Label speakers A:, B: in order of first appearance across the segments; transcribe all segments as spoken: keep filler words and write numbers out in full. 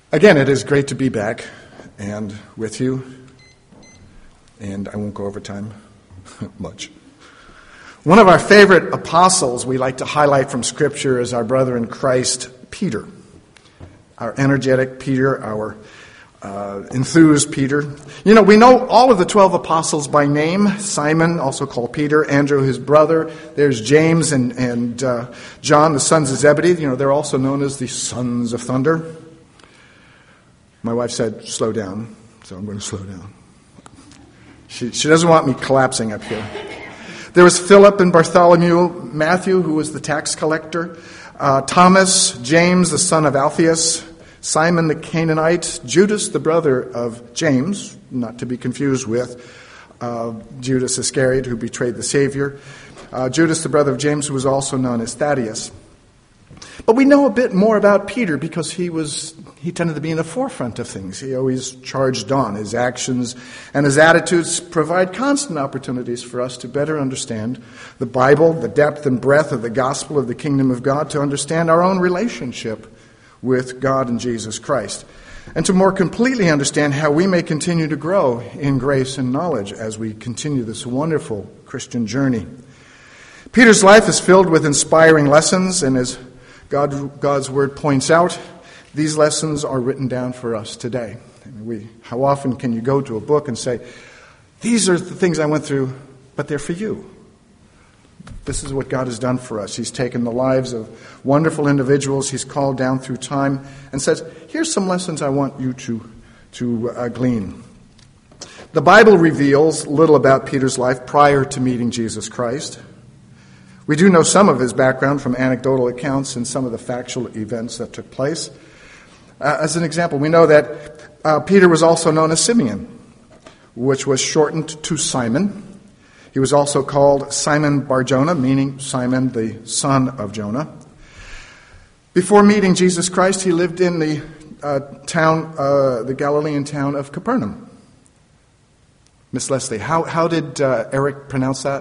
A: Again, it is great to be back and with you, and I won't go over time much. One of our favorite apostles we like to highlight from Scripture is our brother in Christ, Peter. Our energetic Peter, our uh, enthused Peter. You know, we know all of the twelve apostles by name. Simon, also called Peter, Andrew, his brother. There's James and, and uh, John, the sons of Zebedee. You know, they're also known as the sons of thunder. My wife said, slow down, so I'm going to slow down. She, she doesn't want me collapsing up here. There was Philip and Bartholomew, Matthew, who was the tax collector, uh, Thomas, James, the son of Alphaeus, Simon the Canaanite, Judas, the brother of James, not to be confused with uh, Judas Iscariot, who betrayed the Savior, uh, Judas, the brother of James, who was also known as Thaddeus. But we know a bit more about Peter because he was he tended to be in the forefront of things. He always charged on. His actions and his attitudes provide constant opportunities for us to better understand the Bible, the depth and breadth of the gospel of the kingdom of God, to understand our own relationship with God and Jesus Christ, and to more completely understand how we may continue to grow in grace and knowledge as we continue this wonderful Christian journey. Peter's life is filled with inspiring lessons, and as God, God's word points out, these lessons are written down for us today. And we, how often can you go to a book and say, these are the things I went through, but they're for you. This is what God has done for us. He's taken the lives of wonderful individuals He's called down through time and says, here's some lessons I want you to, to uh, glean. The Bible reveals little about Peter's life prior to meeting Jesus Christ. We do know some of his background from anecdotal accounts and some of the factual events that took place. Uh, as an example, we know that uh, Peter was also known as Simeon, which was shortened to Simon. He was also called Simon Bar-Jonah, meaning Simon, the son of Jonah. Before meeting Jesus Christ, he lived in the uh, town, uh, the Galilean town of Capernaum. Miss Leslie, how, how did uh, Eric pronounce that?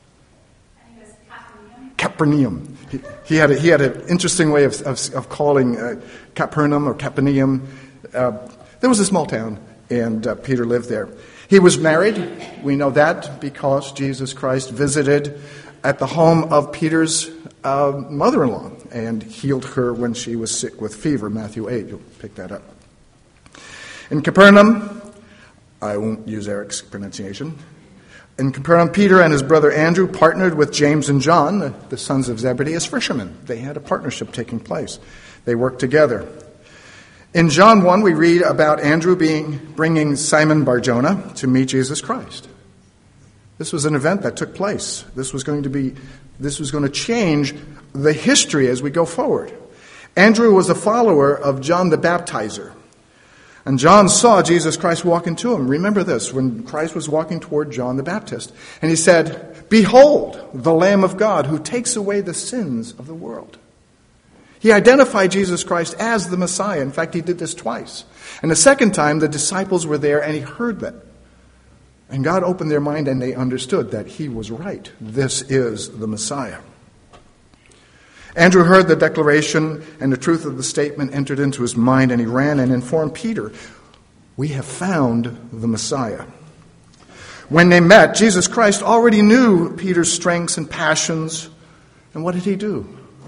A: Capernaum. He, he had a, he had an interesting way of of, of calling uh, Capernaum or Capernaum. Uh, there was a small town, and uh, Peter lived there. He was married. We know that because Jesus Christ visited at the home of Peter's uh, mother-in-law and healed her when she was sick with fever. Matthew eight, you'll pick that up. In Capernaum, I won't use Eric's pronunciation. In Capernaum, Peter and his brother Andrew partnered with James and John, the, the sons of Zebedee, as fishermen. They had a partnership taking place. They worked together. In John one, we read about Andrew being bringing Simon Bar-Jonah to meet Jesus Christ. This was an event that took place. This was going to be, this was going to change the history as we go forward. Andrew was a follower of John the Baptizer. And John saw Jesus Christ walking to him. Remember this, when Christ was walking toward John the Baptist. And he said, behold, the Lamb of God who takes away the sins of the world. He identified Jesus Christ as the Messiah. In fact, he did this twice. And the second time, the disciples were there and he heard that. And God opened their mind and they understood that he was right. This is the Messiah. Andrew heard the declaration, and the truth of the statement entered into his mind, and he ran and informed Peter, we have found the Messiah. When they met, Jesus Christ already knew Peter's strengths and passions. And what did he do?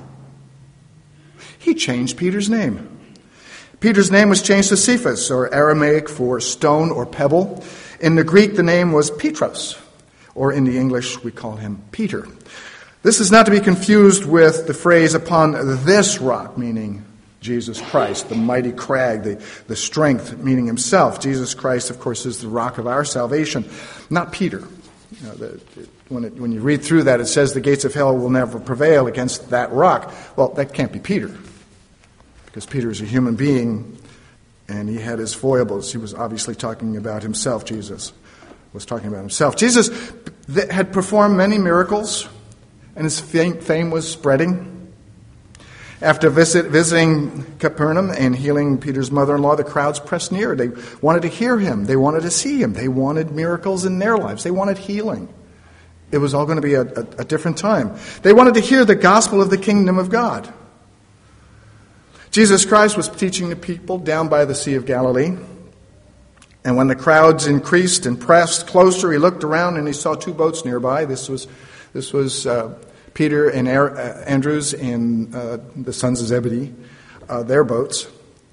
A: He changed Peter's name. Peter's name was changed to Cephas, or Aramaic for stone or pebble. In the Greek, the name was Petros, or in the English, we call him Peter. This is not to be confused with the phrase upon this rock, meaning Jesus Christ, the mighty crag, the, the strength, meaning himself. Jesus Christ, of course, is the rock of our salvation, not Peter. You know, the, it, when, it, when you read through that, it says the gates of hell will never prevail against that rock. Well, that can't be Peter, because Peter is a human being, and he had his foibles. He was obviously talking about himself. Jesus was talking about himself. Jesus had performed many miracles, and his fame was spreading. After visit, visiting Capernaum and healing Peter's mother-in-law, the crowds pressed near. They wanted to hear him. They wanted to see him. They wanted miracles in their lives. They wanted healing. It was all going to be a, a, a different time. They wanted to hear the gospel of the kingdom of God. Jesus Christ was teaching the people down by the Sea of Galilee. And when the crowds increased and pressed closer, he looked around and he saw two boats nearby. This was this was uh, Peter and Ar- uh, Andrews and uh, the sons of Zebedee, uh, their boats.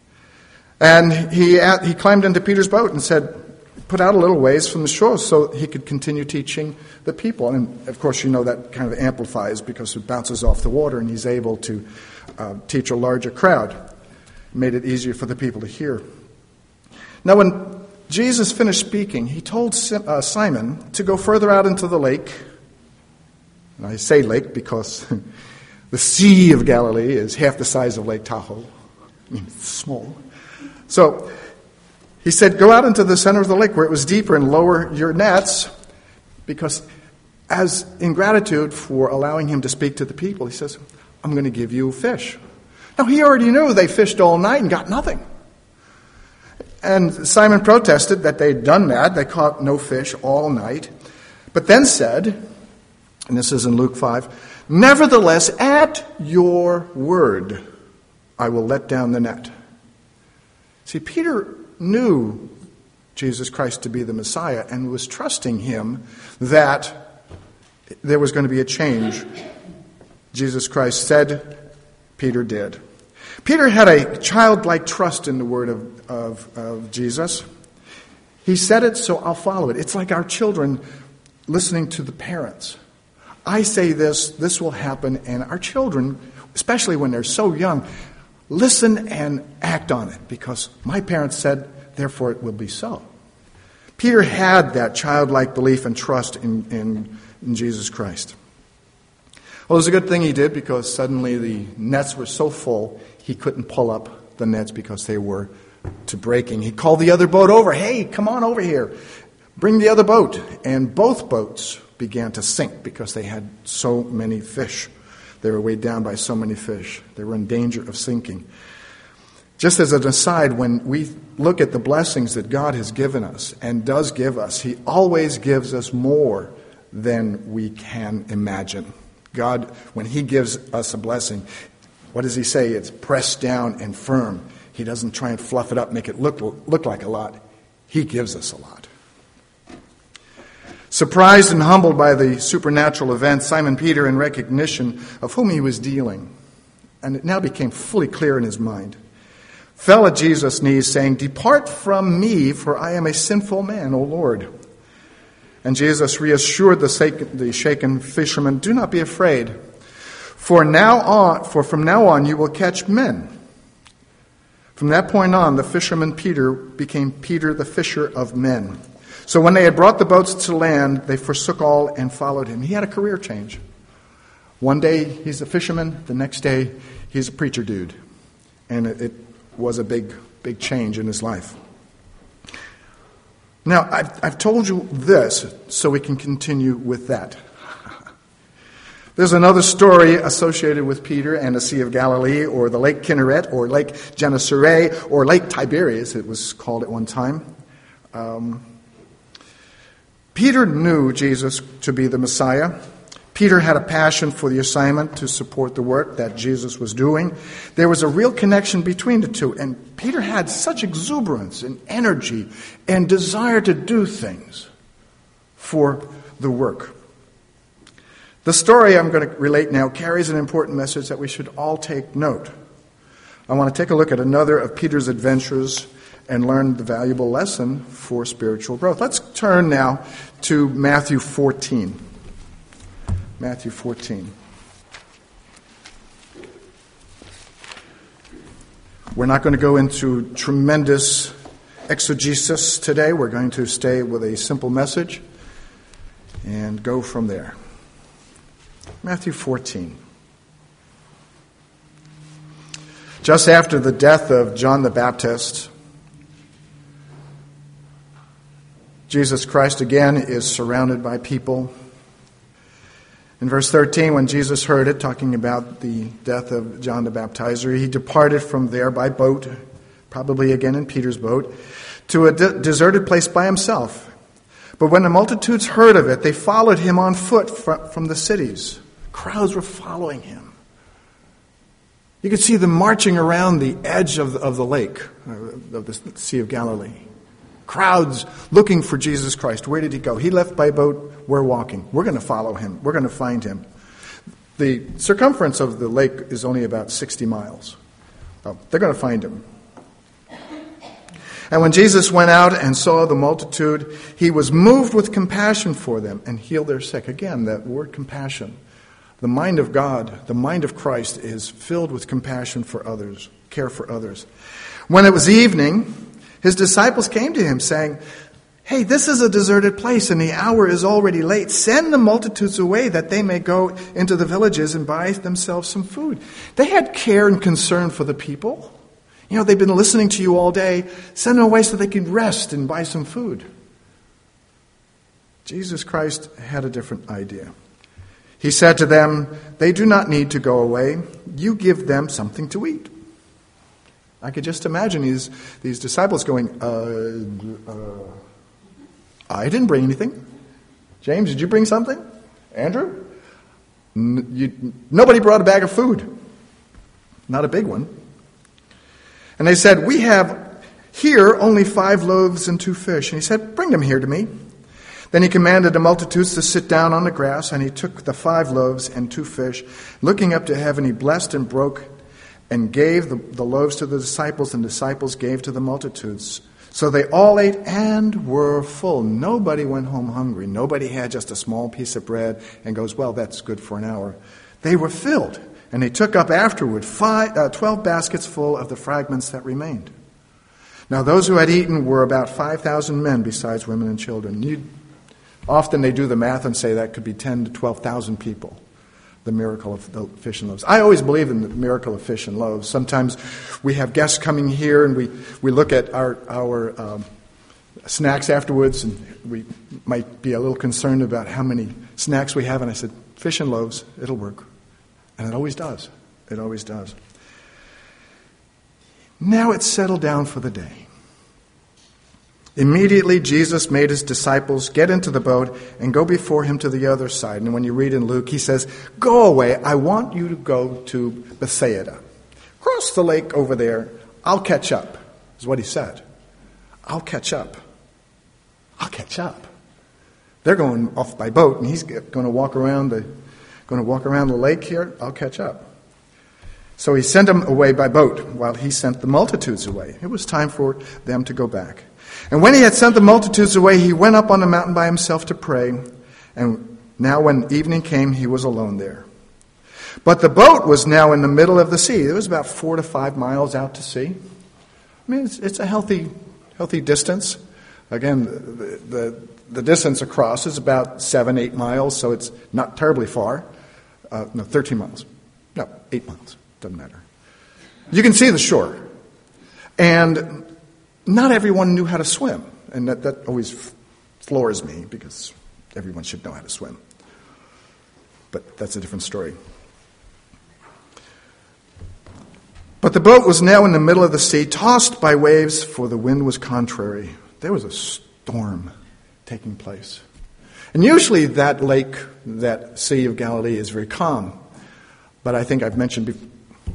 A: And he at, he climbed into Peter's boat and said, put out a little ways from the shore so he could continue teaching the people. And, of course, you know that kind of amplifies because it bounces off the water and he's able to uh, teach a larger crowd. It made it easier for the people to hear. Now, when Jesus finished speaking, he told Simon to go further out into the lake. And I say lake because the Sea of Galilee is half the size of Lake Tahoe. I mean, it's small. So he said, go out into the center of the lake where it was deeper and lower your nets, because as in gratitude for allowing him to speak to the people, he says, I'm going to give you fish. Now, he already knew they fished all night and got nothing. And Simon protested that they'd done that. They caught no fish all night. But then said, and this is in Luke five, nevertheless, at your word, I will let down the net. See, Peter knew Jesus Christ to be the Messiah and was trusting him that there was going to be a change. Jesus Christ said, Peter did. Peter had a childlike trust in the word of, of, of Jesus. He said it, so I'll follow it. It's like our children listening to the parents. I say this, this will happen, and our children, especially when they're so young, listen and act on it because my parents said, therefore it will be so. Peter had that childlike belief and trust in, in, in Jesus Christ. Well, it was a good thing he did because suddenly the nets were so full he couldn't pull up the nets because they were to breaking. He called the other boat over. Hey, come on over here. Bring the other boat. And both boats began to sink because they had so many fish. They were weighed down by so many fish. They were in danger of sinking. Just as an aside, when we look at the blessings that God has given us and does give us, he always gives us more than we can imagine. God, when he gives us a blessing, what does he say? It's pressed down and firm. He doesn't try and fluff it up, make it look, look like a lot. He gives us a lot. Surprised and humbled by the supernatural event, Simon Peter, in recognition of whom he was dealing, and it now became fully clear in his mind, fell at Jesus' knees, saying, depart from me, for I am a sinful man, O Lord. And Jesus reassured the, the shaken fisherman, do not be afraid, for now on, for from now on you will catch men. From that point on, the fisherman Peter became Peter the fisher of men. So when they had brought the boats to land, they forsook all and followed him. He had a career change. One day he's a fisherman, the next day he's a preacher dude. And it, it was a big, big change in his life. Now, I've, I've told you this so we can continue with that. There's another story associated with Peter and the Sea of Galilee, or the Lake Kinneret, or Lake Gennesaret, or Lake Tiberias, it was called at one time. Um, Peter knew Jesus to be the Messiah. Peter had a passion for the assignment to support the work that Jesus was doing. There was a real connection between the two, and Peter had such exuberance and energy and desire to do things for the work. The story I'm going to relate now carries an important message that we should all take note. I want to take a look at another of Peter's adventures and learn the valuable lesson for spiritual growth. Let's turn now to Matthew fourteen. Matthew fourteen. We're not going to go into tremendous exegesis today. We're going to stay with a simple message and go from there. Matthew fourteen. Just after the death of John the Baptist, Jesus Christ again is surrounded by people. In verse thirteen, when Jesus heard it, talking about the death of John the Baptizer, he departed from there by boat, probably again in Peter's boat, to a de- deserted place by himself. But when the multitudes heard of it, they followed him on foot fr- from the cities. Crowds were following him. You could see them marching around the edge of the, of the lake, of the Sea of Galilee. Crowds looking for Jesus Christ. Where did he go? He left by boat. We're walking. We're going to follow him. We're going to find him. The circumference of the lake is only about sixty miles. Oh, they're going to find him. And when Jesus went out and saw the multitude, he was moved with compassion for them and healed their sick. Again, that word compassion. The mind of God, the mind of Christ is filled with compassion for others, care for others. When it was evening, his disciples came to him saying, "Hey, this is a deserted place and the hour is already late. Send the multitudes away that they may go into the villages and buy themselves some food." They had care and concern for the people. You know, they've been listening to you all day. Send them away so they can rest and buy some food. Jesus Christ had a different idea. He said to them, "They do not need to go away. You give them something to eat." I could just imagine these, these disciples going, uh, uh, I didn't bring anything. James, did you bring something? Andrew? N- you, nobody brought a bag of food. Not a big one. And they said, "We have here only five loaves and two fish." And he said, "Bring them here to me." Then he commanded the multitudes to sit down on the grass, and he took the five loaves and two fish. Looking up to heaven, he blessed and broke and gave the, the loaves to the disciples, and the disciples gave to the multitudes. So they all ate and were full. Nobody went home hungry. Nobody had just a small piece of bread and goes, "Well, that's good for an hour." They were filled, and they took up afterward five, uh, twelve baskets full of the fragments that remained. Now those who had eaten were about five thousand men, besides women and children. You'd Often they do the math and say that could be ten to twelve thousand people, the miracle of the fish and loaves. I always believe in the miracle of fish and loaves. Sometimes we have guests coming here and we, we look at our, our um, snacks afterwards, and we might be a little concerned about how many snacks we have. And I said, fish and loaves, it'll work. And it always does. It always does. Now it's settled down for the day. Immediately, Jesus made his disciples get into the boat and go before him to the other side. And when you read in Luke, he says, "Go away. I want you to go to Bethsaida. Cross the lake over there. I'll catch up," is what he said. I'll catch up. I'll catch up. They're going off by boat, and he's going to walk around the, going to walk around the lake here. I'll catch up. So he sent them away by boat, while he sent the multitudes away. It was time for them to go back. And when he had sent the multitudes away, he went up on the mountain by himself to pray. And now when evening came, he was alone there. But the boat was now in the middle of the sea. It was about four to five miles out to sea. I mean, it's, it's a healthy, healthy distance. Again, the, the, the distance across is about seven, eight miles, so it's not terribly far. Uh, no, thirteen miles. No, eight miles. Doesn't matter. You can see the shore. And not everyone knew how to swim, and that, that always f- floors me, because everyone should know how to swim. But that's a different story. But the boat was now in the middle of the sea, tossed by waves, for the wind was contrary. There was a storm taking place. And usually that lake, that Sea of Galilee, is very calm. But I think I've mentioned before,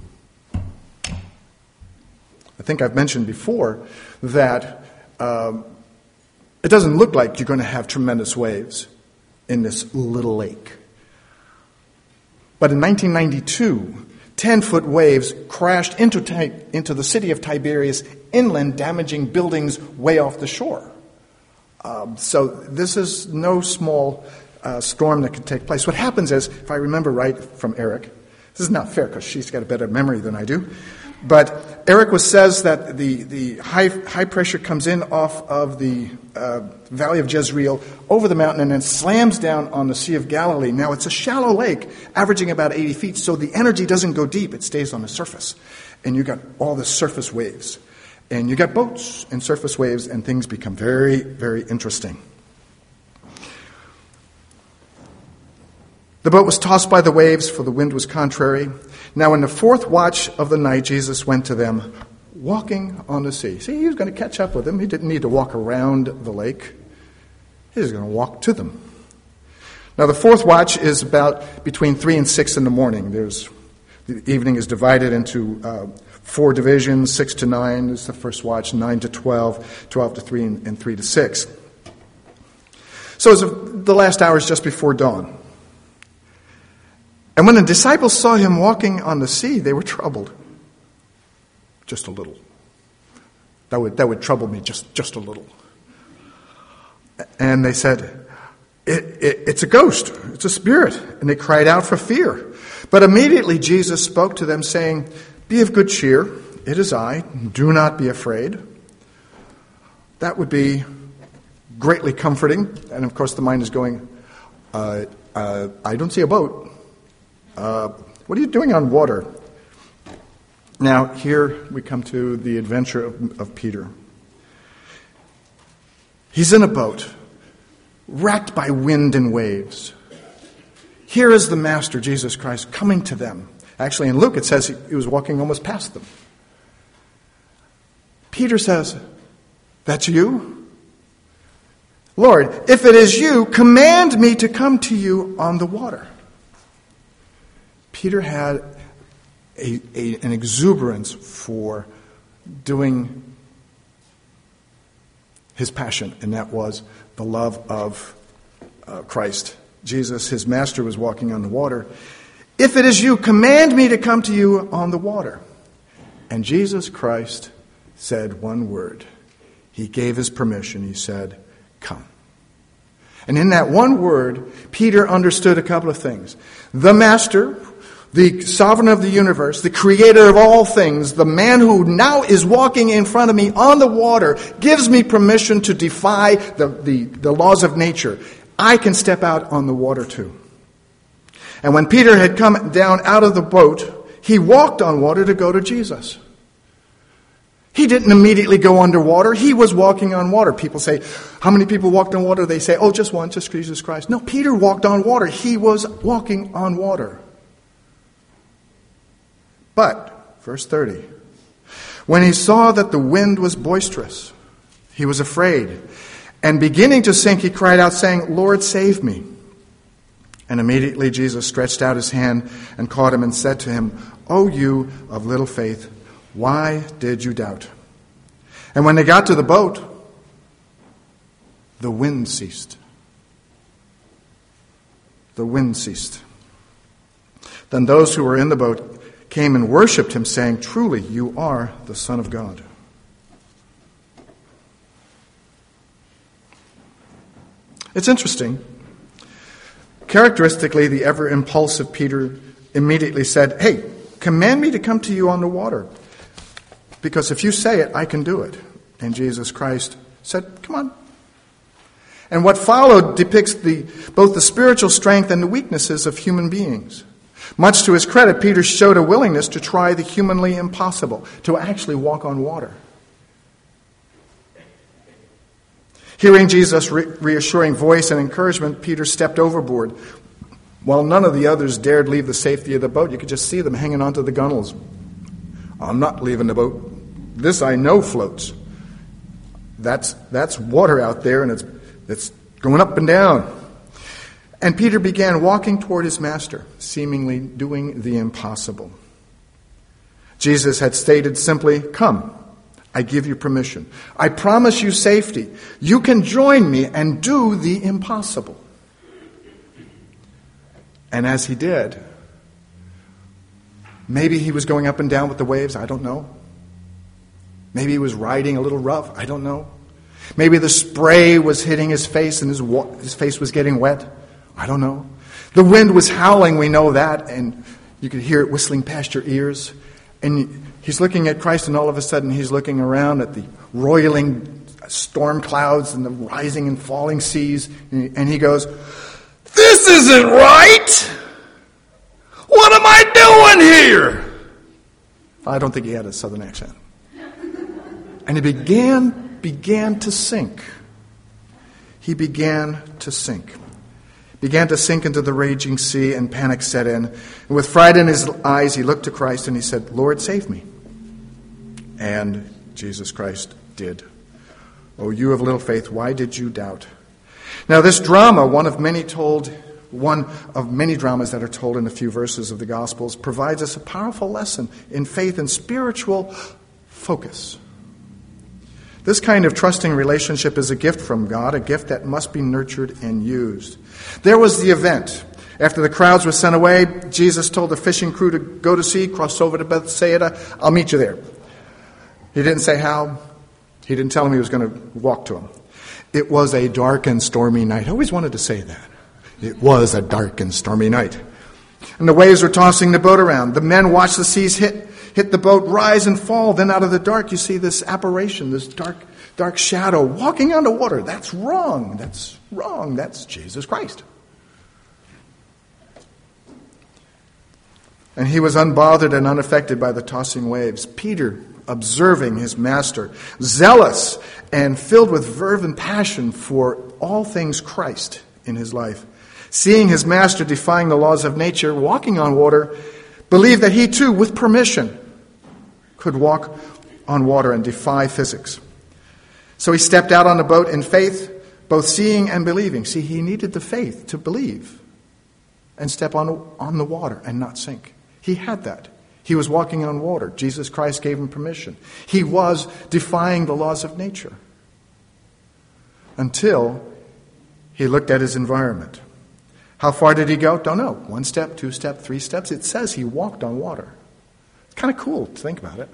A: I think I've mentioned before that um, it doesn't look like you're going to have tremendous waves in this little lake. But in nineteen ninety-two, ten-foot waves crashed into, into the city of Tiberias inland, damaging buildings way off the shore. Um, so this is no small uh, storm that could take place. What happens is, if I remember right from Eric, this is not fair because she's got a better memory than I do, but Eric was says that the, the high high pressure comes in off of the uh, Valley of Jezreel over the mountain and then slams down on the Sea of Galilee. Now, it's a shallow lake, averaging about eighty feet, so the energy doesn't go deep. It stays on the surface. And you got all the surface waves. And you got boats and surface waves, and things become very, very interesting. The boat was tossed by the waves, for the wind was contrary. Now, in the fourth watch of the night, Jesus went to them, walking on the sea. See, he was going to catch up with them. He didn't need to walk around the lake. He was going to walk to them. Now, the fourth watch is about between three and six in the morning. There's The evening is divided into uh, four divisions. Six to nine is the first watch, nine to twelve, twelve to three, and, and three to six. So it's the last hour is just before dawn. And when the disciples saw him walking on the sea, they were troubled. Just a little. That would, that would trouble me just, just a little. And they said, it, it, it's a ghost. It's a spirit. And they cried out for fear. But immediately Jesus spoke to them, saying, be of good cheer. It is I. Do not be afraid. That would be greatly comforting. And of course the mind is going, uh, uh, I don't see a boat. Uh, what are you doing on water? Now here we come to the adventure of, of Peter. He's in a boat, racked by wind and waves. Here is the Master, Jesus Christ, coming to them. Actually, in Luke it says he, he was walking almost past them. Peter says, that's you? Lord, if it is you, command me to come to you on the water. Peter had a, a, an exuberance for doing his passion, and that was the love of uh, Christ. Jesus, his master, was walking on the water. If it is you, command me to come to you on the water. And Jesus Christ said one word. He gave his permission. He said, come. And in that one word, Peter understood a couple of things. The master, the sovereign of the universe, the creator of all things, the man who now is walking in front of me on the water, gives me permission to defy the, the, the laws of nature. I can step out on the water too. And when Peter had come down out of the boat, he walked on water to go to Jesus. He didn't immediately go underwater. He was walking on water. People say, how many people walked on water? They say, oh, just one, just Jesus Christ. No, Peter walked on water. He was walking on water. But, verse thirty, when he saw that the wind was boisterous, he was afraid. And beginning to sink, he cried out, saying, Lord, save me. And immediately Jesus stretched out his hand and caught him and said to him, O you of little faith, why did you doubt? And when they got to the boat, the wind ceased. The wind ceased. Then those who were in the boat came and worshipped him, saying, truly, you are the Son of God. It's interesting. Characteristically, the ever-impulsive Peter immediately said, hey, command me to come to you on the water. Because if you say it, I can do it. And Jesus Christ said, come on. And what followed depicts the, both the spiritual strength and the weaknesses of human beings. Much to his credit, Peter showed a willingness to try the humanly impossible, to actually walk on water. Hearing Jesus' re- reassuring voice and encouragement, Peter stepped overboard. While none of the others dared leave the safety of the boat, you could just see them hanging onto the gunwales. I'm not leaving the boat. This I know floats. That's that's water out there, and it's it's going up and down. And Peter began walking toward his master, seemingly doing the impossible. Jesus had stated simply, come, I give you permission. I promise you safety. You can join me and do the impossible. And as he did, maybe he was going up and down with the waves, I don't know. Maybe he was riding a little rough, I don't know. Maybe the spray was hitting his face and his, wa- his face was getting wet, I don't know. The wind was howling, we know that, and you could hear it whistling past your ears. And he's looking at Christ, and all of a sudden he's looking around at the roiling storm clouds and the rising and falling seas, and he goes, this isn't right! What am I doing here? I don't think he had a southern accent. And he began, began to sink. He began to sink. Began to sink into the raging sea, and panic set in. And with fright in his eyes, he looked to Christ and he said, Lord, save me. And Jesus Christ did. Oh, you of little faith, why did you doubt? Now this drama, one of many told one of many dramas that are told in a few verses of the Gospels, provides us a powerful lesson in faith and spiritual focus. This kind of trusting relationship is a gift from God, a gift that must be nurtured and used. There was the event. After the crowds were sent away, Jesus told the fishing crew to go to sea, cross over to Bethsaida. I'll meet you there. He didn't say how. He didn't tell him he was going to walk to him. It was a dark and stormy night. I always wanted to say that. It was a dark and stormy night. And the waves were tossing the boat around. The men watched the seas hit, hit the boat, rise and fall. Then out of the dark, you see this apparition, this dark, dark shadow walking on the water. That's wrong. That's wrong. That's Jesus Christ. And he was unbothered and unaffected by the tossing waves. Peter, observing his master, zealous and filled with verve and passion for all things Christ in his life, seeing his master defying the laws of nature, walking on water, believed that he too, with permission, could walk on water and defy physics. So he stepped out on the boat in faith, both seeing and believing. See, he needed the faith to believe and step on, on the water and not sink. He had that. He was walking on water. Jesus Christ gave him permission. He was defying the laws of nature until he looked at his environment. How far did he go? Don't know. One step, two step, three steps. It says he walked on water. It's kind of cool to think about it.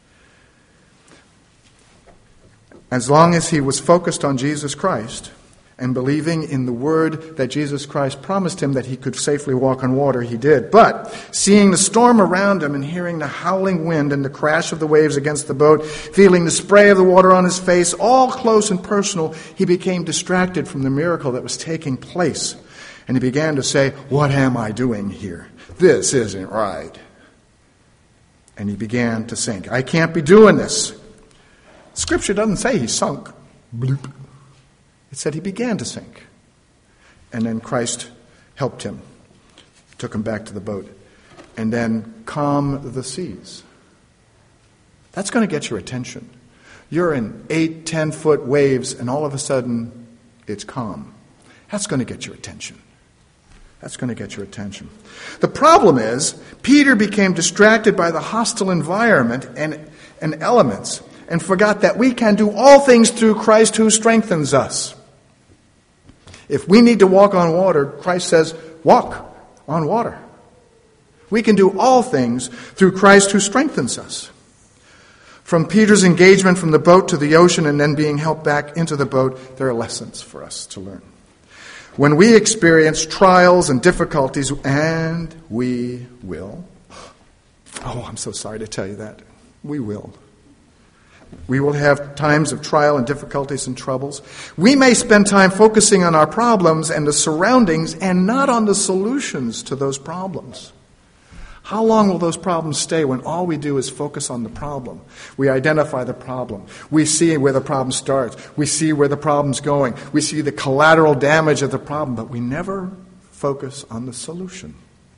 A: As long as he was focused on Jesus Christ and believing in the word that Jesus Christ promised him that he could safely walk on water, he did. But seeing the storm around him and hearing the howling wind and the crash of the waves against the boat, feeling the spray of the water on his face, all close and personal, he became distracted from the miracle that was taking place. And he began to say, "What am I doing here? This isn't right." And he began to sink. I can't be doing this. Scripture doesn't say he sunk. Bloop. It said he began to sink. And then Christ helped him, took him back to the boat, and then calmed the seas. That's going to get your attention. You're in eight, ten foot waves, and all of a sudden it's calm. That's going to get your attention. That's going to get your attention. The problem is, Peter became distracted by the hostile environment and, and elements and forgot that we can do all things through Christ who strengthens us. If we need to walk on water, Christ says, walk on water. We can do all things through Christ who strengthens us. From Peter's engagement from the boat to the ocean and then being helped back into the boat, there are lessons for us to learn. When we experience trials and difficulties, and we will, oh, I'm so sorry to tell you that, we will. We will have times of trial and difficulties and troubles. We may spend time focusing on our problems and the surroundings and not on the solutions to those problems. How long will those problems stay when all we do is focus on the problem? We identify the problem. We see where the problem starts. We see where the problem's going. We see the collateral damage of the problem, but we never focus on the solution.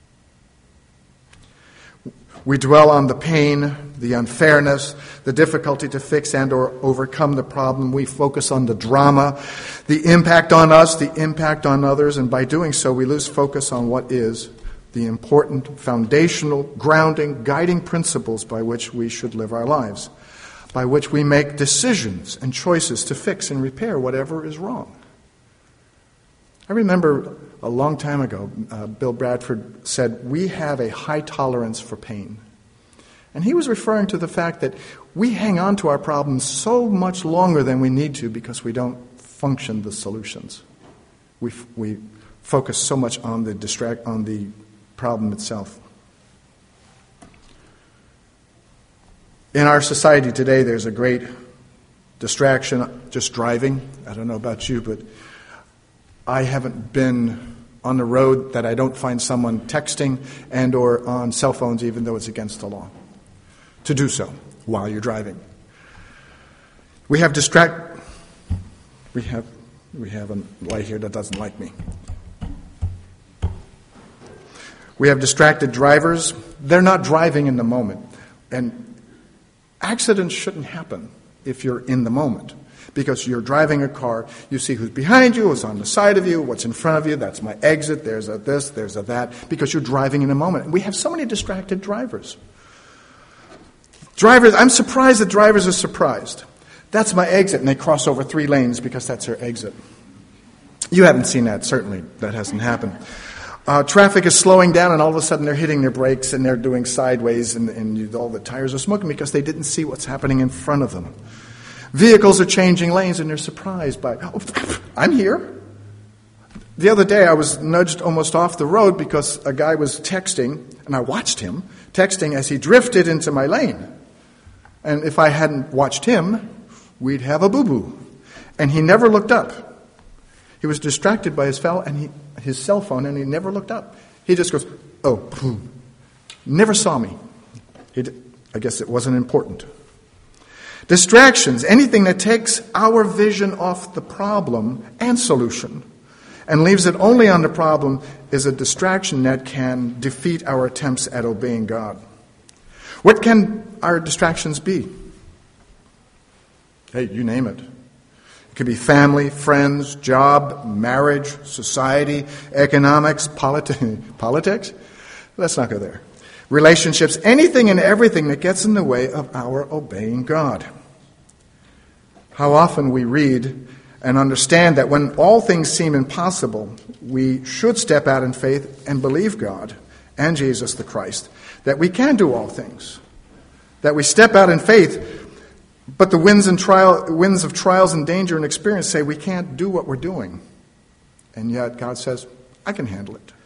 A: We dwell on the pain, the unfairness, the difficulty to fix and or overcome the problem. We focus on the drama, the impact on us, the impact on others, and by doing so we lose focus on what is the important foundational, grounding, guiding principles by which we should live our lives, by which we make decisions and choices to fix and repair whatever is wrong. I remember a long time ago, uh, Bill Bradford said, we have a high tolerance for pain. And he was referring to the fact that we hang on to our problems so much longer than we need to because we don't function the solutions. We we focus so much on the distract on the problem itself. In our society today, there's a great distraction, just driving. I don't know about you, but I haven't been on the road that I don't find someone texting and or on cell phones, even though it's against the law to do so while you're driving. We have distract. We have we have a light here that doesn't like me. We have distracted drivers. They're not driving in the moment, and accidents shouldn't happen if you're in the moment. Because you're driving a car, you see who's behind you, who's on the side of you, what's in front of you, that's my exit, there's a this, there's a that, because you're driving in a moment. And we have so many distracted drivers. Drivers, I'm surprised that drivers are surprised. That's my exit, and they cross over three lanes because that's their exit. You haven't seen that, certainly. That hasn't happened. Uh, traffic is slowing down, and all of a sudden they're hitting their brakes, and they're doing sideways, and, and you, all the tires are smoking because they didn't see what's happening in front of them. Vehicles are changing lanes, and they're surprised by, oh, I'm here. The other day I was nudged almost off the road because a guy was texting, and I watched him texting as he drifted into my lane. And if I hadn't watched him, we'd have a boo-boo. And he never looked up. He was distracted by his, fel- and he, his cell phone, and he never looked up. He just goes, oh, boom. Never saw me. He d- I guess it wasn't important. Distractions, anything that takes our vision off the problem and solution and leaves it only on the problem, is a distraction that can defeat our attempts at obeying God. What can our distractions be? Hey, you name it. It could be family, friends, job, marriage, society, economics, politi- politics. Let's not go there. Relationships, anything and everything that gets in the way of our obeying God. How often we read and understand that when all things seem impossible, we should step out in faith and believe God and Jesus the Christ, that we can do all things. That we step out in faith, but the winds and trial, winds of trials and danger and experience say we can't do what we're doing. And yet God says, I can handle it.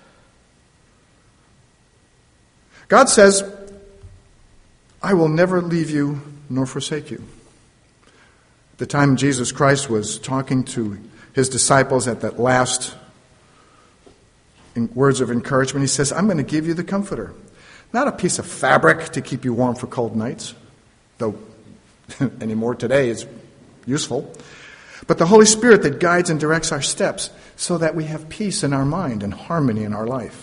A: God says, I will never leave you nor forsake you. The time Jesus Christ was talking to his disciples at that last words of encouragement, he says, I'm going to give you the Comforter. Not a piece of fabric to keep you warm for cold nights, though anymore today is useful, but the Holy Spirit that guides and directs our steps so that we have peace in our mind and harmony in our life.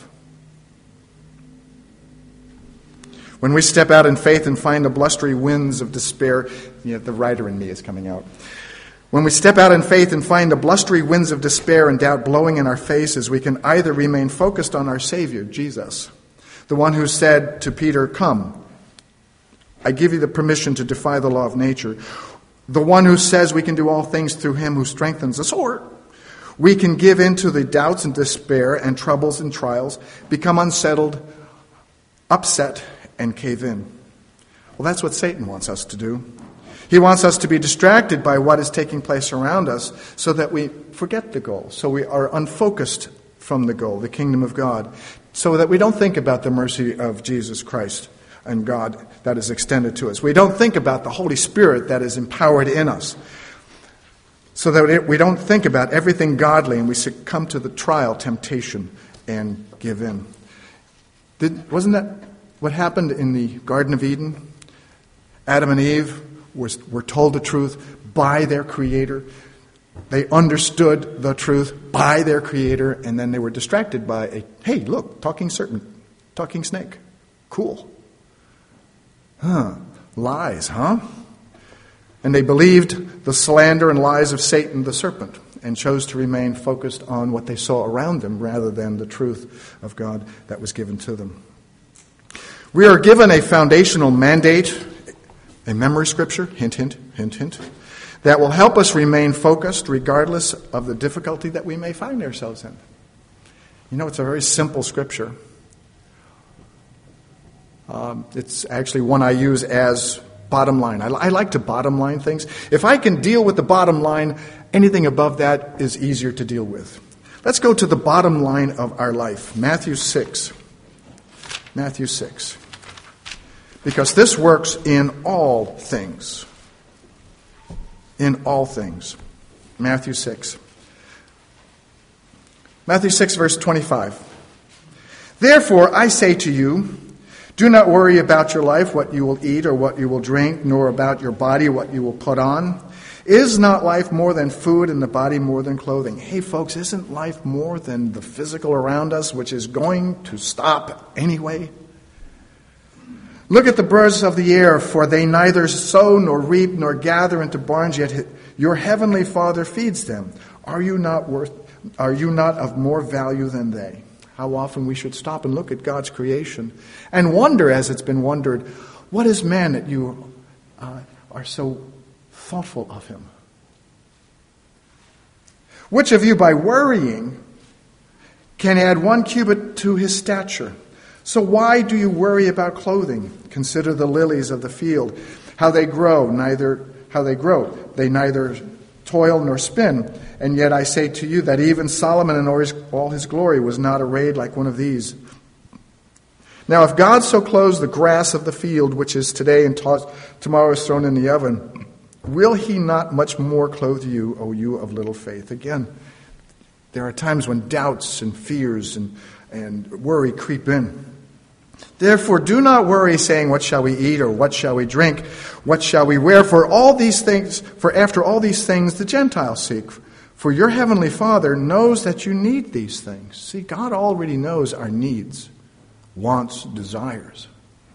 A: When we step out in faith and find the blustery winds of despair, you know, the writer in me is coming out. When we step out in faith and find the blustery winds of despair and doubt blowing in our faces, we can either remain focused on our Savior, Jesus, the one who said to Peter, come, I give you the permission to defy the law of nature, the one who says we can do all things through him who strengthens us, or we can give in to the doubts and despair and troubles and trials, become unsettled, upset, and cave in. Well, that's what Satan wants us to do. He wants us to be distracted by what is taking place around us so that we forget the goal, so we are unfocused from the goal, the kingdom of God, so that we don't think about the mercy of Jesus Christ and God that is extended to us. We don't think about the Holy Spirit that is empowered in us, so that we don't think about everything godly and we succumb to the trial, temptation, and give in. Did, wasn't that what happened in the Garden of Eden? Adam and Eve was, were told the truth by their Creator. They understood the truth by their Creator, and then they were distracted by a, hey, look, talking serpent, talking snake. Cool. Huh. Lies, huh? And they believed the slander and lies of Satan, the serpent, and chose to remain focused on what they saw around them rather than the truth of God that was given to them. We are given a foundational mandate, a memory scripture, hint, hint, hint, hint, that will help us remain focused regardless of the difficulty that we may find ourselves in. You know, it's a very simple scripture. Um, it's actually one I use as bottom line. I, I like to bottom line things. If I can deal with the bottom line, anything above that is easier to deal with. Let's go to the bottom line of our life, Matthew six. Matthew six. Because this works in all things. In all things. Matthew six. Matthew six, verse twenty-five. Therefore, I say to you, do not worry about your life, what you will eat or what you will drink, nor about your body, what you will put on. Is not life more than food and the body more than clothing? Hey, folks, isn't life more than the physical around us, which is going to stop anyway? Look at the birds of the air, for they neither sow nor reap nor gather into barns, yet your heavenly Father feeds them. Are you not worth? Are you not of more value than they? How often we should stop and look at God's creation and wonder, as it's been wondered, what is man that you uh, are so thoughtful of him? Which of you, by worrying, can add one cubit to his stature? So why do you worry about clothing? Consider the lilies of the field, how they grow, neither how they grow. They neither toil nor spin. And yet I say to you that even Solomon in all his, all his glory was not arrayed like one of these. Now if God so clothes the grass of the field, which is today and to- tomorrow is thrown in the oven, will he not much more clothe you, O you of little faith? Again, there are times when doubts and fears and, and worry creep in. Therefore, do not worry, saying, what shall we eat, or what shall we drink? What shall we wear? For all these things, for after all these things the Gentiles seek. For your heavenly Father knows that you need these things. See, God already knows our needs, wants, desires.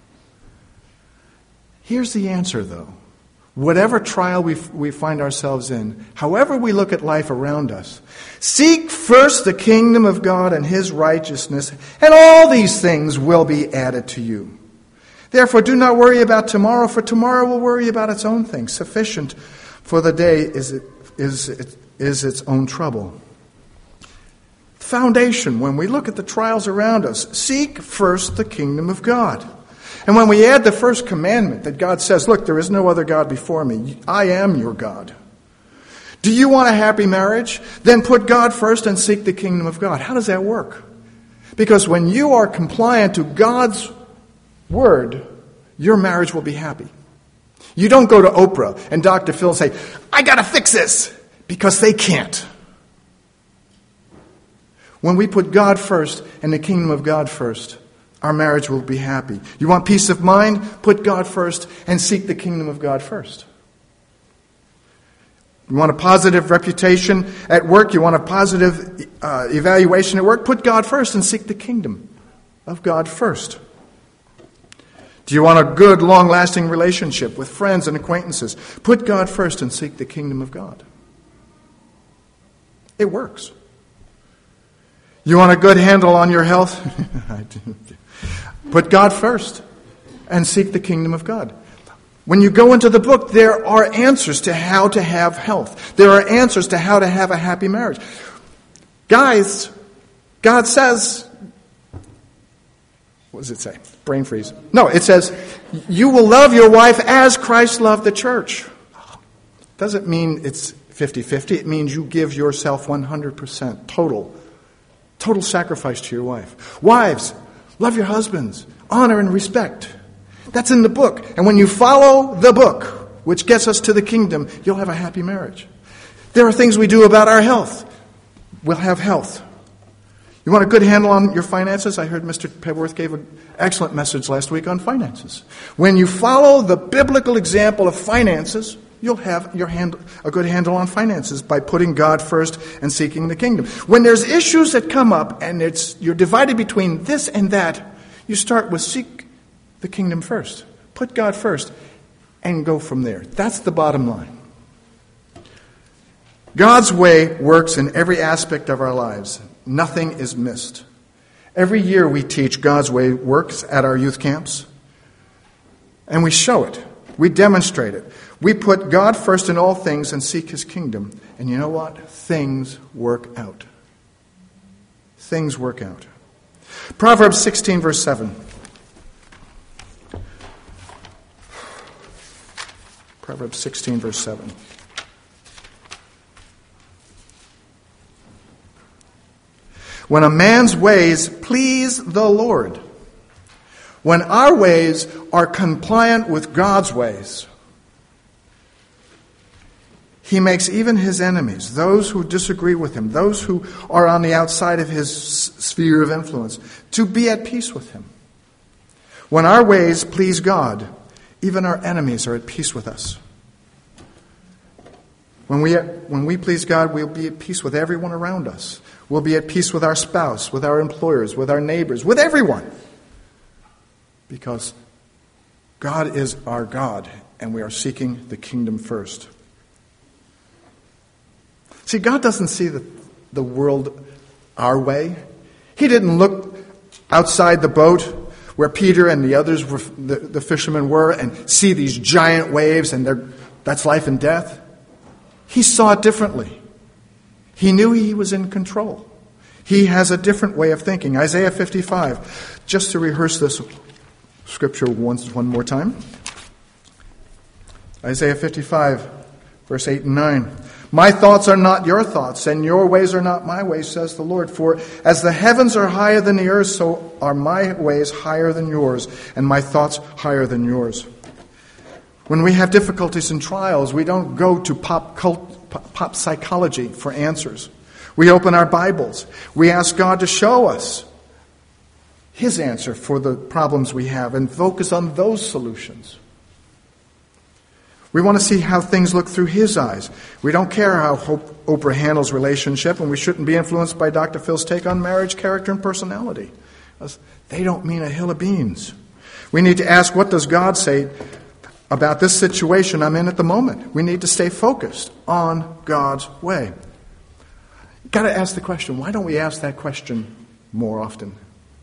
A: Here's the answer, though. Whatever trial we we find ourselves in, however we look at life around us, seek first the kingdom of God and his righteousness, and all these things will be added to you. Therefore, do not worry about tomorrow, for tomorrow will worry about its own things. Sufficient for the day is it, is it, is its own trouble. Foundation, when we look at the trials around us, seek first the kingdom of God. And when we add the first commandment that God says, look, there is no other God before me. I am your God. Do you want a happy marriage? Then put God first and seek the kingdom of God. How does that work? Because when you are compliant to God's word, your marriage will be happy. You don't go to Oprah and Doctor Phil and say, I got to fix this, because they can't. When we put God first and the kingdom of God first, our marriage will be happy. You want peace of mind? Put God first and seek the kingdom of God first. You want a positive reputation at work? You want a positive uh, evaluation at work? Put God first and seek the kingdom of God first. Do you want a good, long-lasting relationship with friends and acquaintances? Put God first and seek the kingdom of God. It works. You want a good handle on your health? I do. Put God first and seek the kingdom of God. When you go into the book, there are answers to how to have health. There are answers to how to have a happy marriage. Guys, God says, what does it say? Brain freeze. No, it says, you will love your wife as Christ loved the church. Doesn't mean it's fifty-fifty. It means you give yourself one hundred percent total. Total sacrifice to your wife. Wives, love your husbands. Honor and respect. That's in the book. And when you follow the book, which gets us to the kingdom, you'll have a happy marriage. There are things we do about our health. We'll have health. You want a good handle on your finances? I heard Mister Pebworth gave an excellent message last week on finances. When you follow the biblical example of finances, you'll have your hand, a good handle on finances by putting God first and seeking the kingdom. When there's issues that come up and it's you're divided between this and that, you start with seek the kingdom first. Put God first and go from there. That's the bottom line. God's way works in every aspect of our lives. Nothing is missed. Every year we teach God's way works at our youth camps. And we show it. We demonstrate it. We put God first in all things and seek his kingdom. And you know what? Things work out. Things work out. Proverbs sixteen, verse seven. Proverbs sixteen, verse seven. When a man's ways please the Lord, when our ways are compliant with God's ways, he makes even his enemies, those who disagree with him, those who are on the outside of his sphere of influence, to be at peace with him. When our ways please God, even our enemies are at peace with us. When we, when we please God, we'll be at peace with everyone around us. We'll be at peace with our spouse, with our employers, with our neighbors, with everyone. Because God is our God, and we are seeking the kingdom first. See, God doesn't see the, the world our way. He didn't look outside the boat where Peter and the others, were, the, the fishermen were, and see these giant waves, and they're, that's life and death. He saw it differently. He knew he was in control. He has a different way of thinking. Isaiah fifty-five, just to rehearse this scripture once, one more time. Isaiah fifty-five, verse eight and nine. My thoughts are not your thoughts, and your ways are not my ways, says the Lord. For as the heavens are higher than the earth, so are my ways higher than yours, and my thoughts higher than yours. When we have difficulties and trials, we don't go to pop, cult, pop psychology for answers. We open our Bibles. We ask God to show us His answer for the problems we have and focus on those solutions. We want to see how things look through His eyes. We don't care how Oprah handles relationship, and we shouldn't be influenced by Doctor Phil's take on marriage, character, and personality. They don't mean a hill of beans. We need to ask, what does God say about this situation I'm in at the moment? We need to stay focused on God's way. You've got to ask the question, why don't we ask that question more often?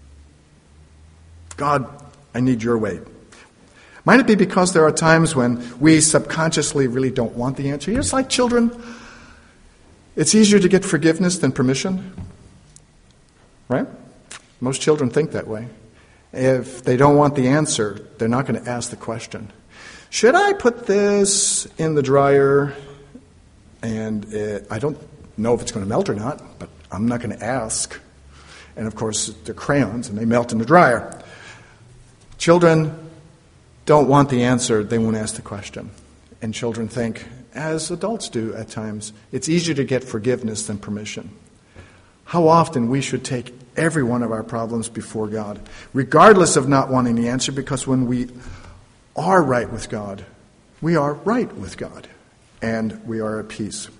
A: God, I need your way. Might it be because there are times when we subconsciously really don't want the answer? It's like children. It's easier to get forgiveness than permission. Right? Most children think that way. If they don't want the answer, they're not going to ask the question. Should I put this in the dryer? And it, I don't know if it's going to melt or not, but I'm not going to ask. And of course, they're crayons and they melt in the dryer. Children don't want the answer, they won't ask the question. And children think, as adults do at times, it's easier to get forgiveness than permission. How often we should take every one of our problems before God, regardless of not wanting the answer, because when we are right with God, we are right with God, and we are at peace.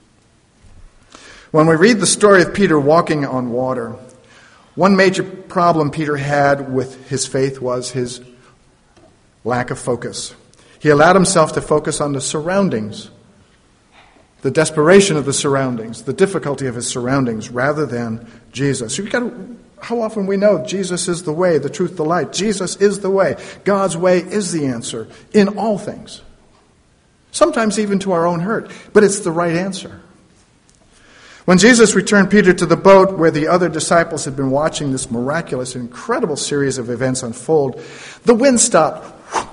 A: When we read the story of Peter walking on water, one major problem Peter had with his faith was his lack of focus. He allowed himself to focus on the surroundings, the desperation of the surroundings, the difficulty of his surroundings, rather than Jesus. You've got to, how often we know Jesus is the way, the truth, the light. Jesus is the way. God's way is the answer in all things. Sometimes even to our own hurt, but it's the right answer. When Jesus returned Peter to the boat where the other disciples had been watching this miraculous, incredible series of events unfold, the wind stopped.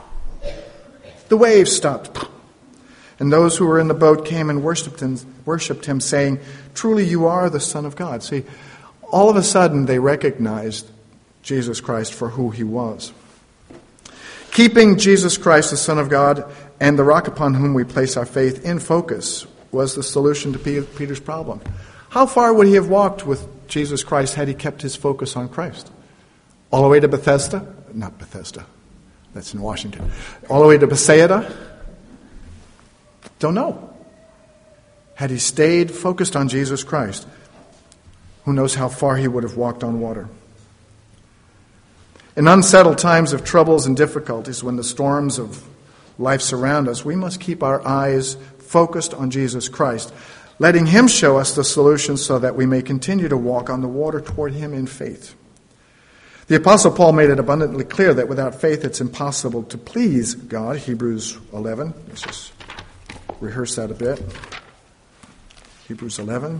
A: The waves stopped. And those who were in the boat came and worshipped him, worshipped him, saying, "Truly you are the Son of God." See, all of a sudden they recognized Jesus Christ for who he was. Keeping Jesus Christ, the Son of God, and the rock upon whom we place our faith in focus was the solution to Peter's problem. How far would he have walked with Jesus Christ had he kept his focus on Christ? All the way to Bethesda? Not Bethesda. That's in Washington. All the way to Bethsaida? Don't know. Had he stayed focused on Jesus Christ, who knows how far he would have walked on water. In unsettled times of troubles and difficulties, when the storms of life surround us, we must keep our eyes focused on Jesus Christ, letting him show us the solution so that we may continue to walk on the water toward him in faith. The Apostle Paul made it abundantly clear that without faith it's impossible to please God. Hebrews eleven. Let's just rehearse that a bit. Hebrews eleven.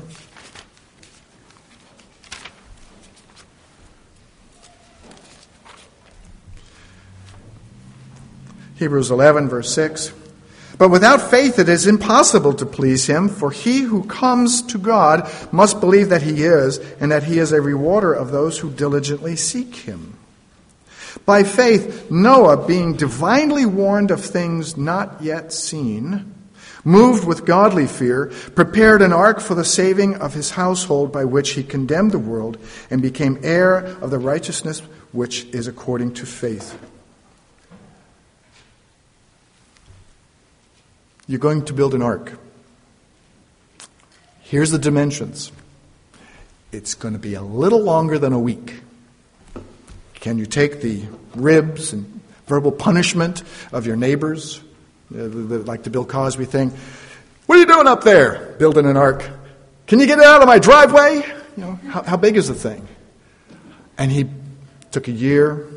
A: Hebrews eleven, verse six. But without faith it is impossible to please him, for he who comes to God must believe that he is, and that he is a rewarder of those who diligently seek him. By faith, Noah, being divinely warned of things not yet seen, moved with godly fear, prepared an ark for the saving of his household, by which he condemned the world and became heir of the righteousness which is according to faith. You're going to build an ark. Here's the dimensions. It's going to be a little longer than a week. Can you take the ribs and verbal punishment of your neighbors, uh, the, the, like the Bill Cosby thing. What are you doing up there? Building an ark. Can you get it out of my driveway? You know, how, how big is the thing? And he took a year,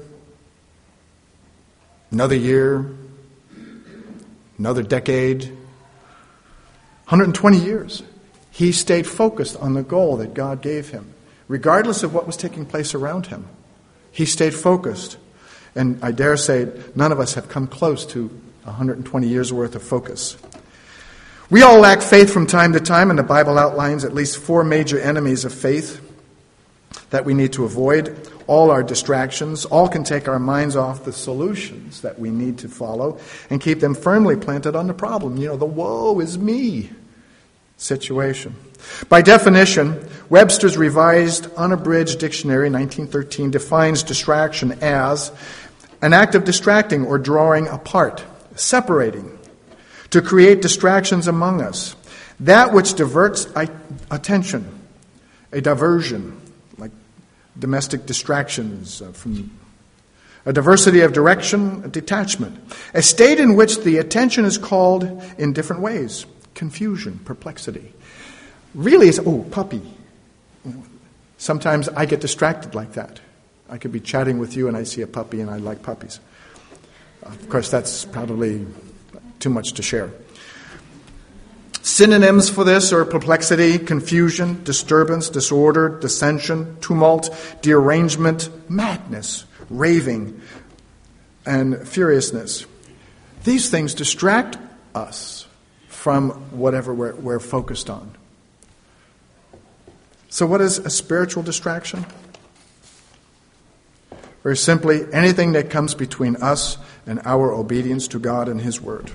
A: another year, another decade, one hundred twenty years. He stayed focused on the goal that God gave him, regardless of what was taking place around him. He stayed focused. And I dare say none of us have come close to one hundred twenty years' worth of focus. We all lack faith from time to time, and the Bible outlines at least four major enemies of faith that we need to avoid. All are distractions. All can take our minds off the solutions that we need to follow and keep them firmly planted on the problem. You know, the woe is me situation. By definition, Webster's Revised Unabridged Dictionary, nineteen thirteen, defines distraction as an act of distracting or drawing apart, separating, to create distractions among us. That which diverts attention, a diversion, like domestic distractions uh, from a diversity of direction, a detachment. A state in which the attention is called in different ways. Confusion, perplexity. Really, it's, oh, puppy. Sometimes I get distracted like that. I could be chatting with you and I see a puppy and I like puppies. Of course, that's probably too much to share. Synonyms for this are perplexity, confusion, disturbance, disorder, dissension, tumult, derangement, madness, raving, and furiousness. These things distract us from whatever we're, we're focused on. So what is a spiritual distraction? Very simply, anything that comes between us and our obedience to God and His Word.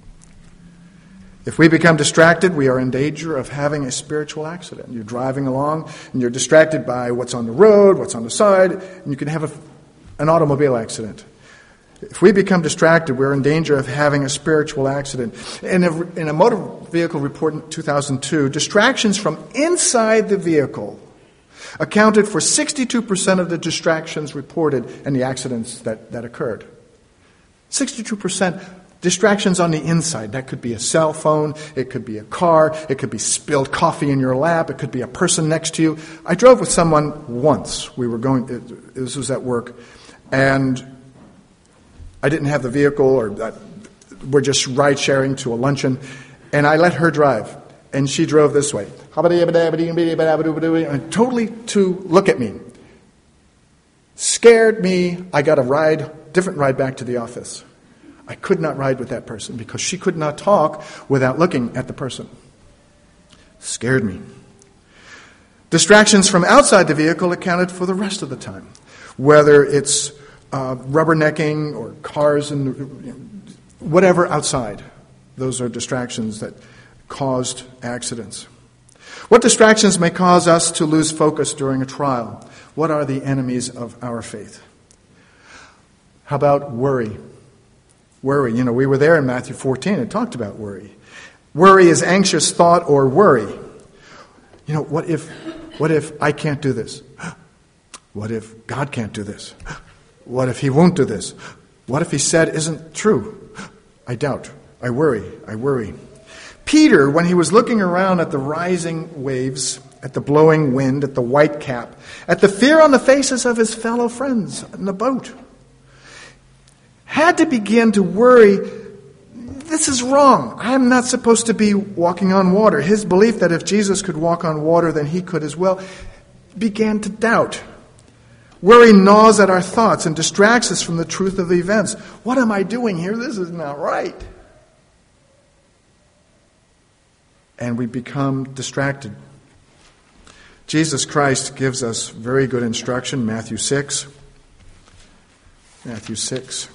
A: If we become distracted, we are in danger of having a spiritual accident. You're driving along and you're distracted by what's on the road, what's on the side, and you can have a, an automobile accident. If we become distracted, we're in danger of having a spiritual accident. In a, in a motor vehicle report in two thousand two, distractions from inside the vehicle accounted for sixty-two percent of the distractions reported and the accidents that, that occurred. sixty-two percent distractions on the inside. That could be a cell phone, it could be a car, it could be spilled coffee in your lap, it could be a person next to you. I drove with someone once. We were going, this was at work, and I didn't have the vehicle, or uh, we're just ride-sharing to a luncheon, and I let her drive, and she drove this way, and totally to look at me. Scared me. I got a ride, different ride back to the office. I could not ride with that person because she could not talk without looking at the person. Scared me. Distractions from outside the vehicle accounted for the rest of the time, whether it's Uh, rubbernecking or cars and whatever outside. Those are distractions that caused accidents. What distractions may cause us to lose focus during a trial? What are the enemies of our faith? How about worry? Worry. You know, we were there in Matthew fourteen and talked about worry. Worry is anxious thought or worry. You know, what if, what if I can't do this? What if God can't do this? What if He won't do this? What if He said isn't true? I doubt. I worry. I worry. Peter, when he was looking around at the rising waves, at the blowing wind, at the white cap, at the fear on the faces of his fellow friends in the boat, had to begin to worry, this is wrong. I'm not supposed to be walking on water. His belief that if Jesus could walk on water, then he could as well, began to doubt. Worry gnaws at our thoughts and distracts us from the truth of the events. What am I doing here? This is not right. And we become distracted. Jesus Christ gives us very good instruction. Matthew six. Matthew six.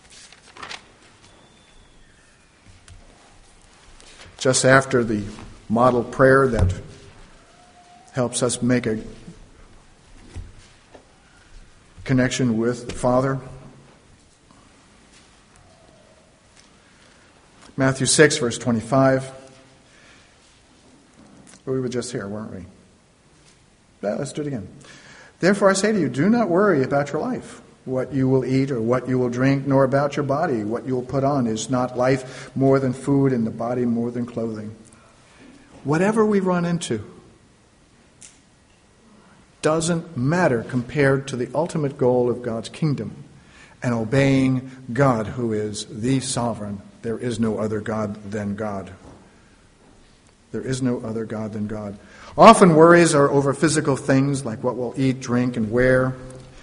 A: Just after the model prayer that helps us make a connection with the Father. Matthew six, verse twenty-five. We were just here, weren't we? Yeah, let's do it again. Therefore I say to you, do not worry about your life, what you will eat or what you will drink, nor about your body, what you will put on. Is not life more than food and the body more than clothing? Whatever we run into doesn't matter compared to the ultimate goal of God's kingdom and obeying God, who is the sovereign. There is no other God than God. There is no other God than God. Often worries are over physical things like what we'll eat, drink, and wear.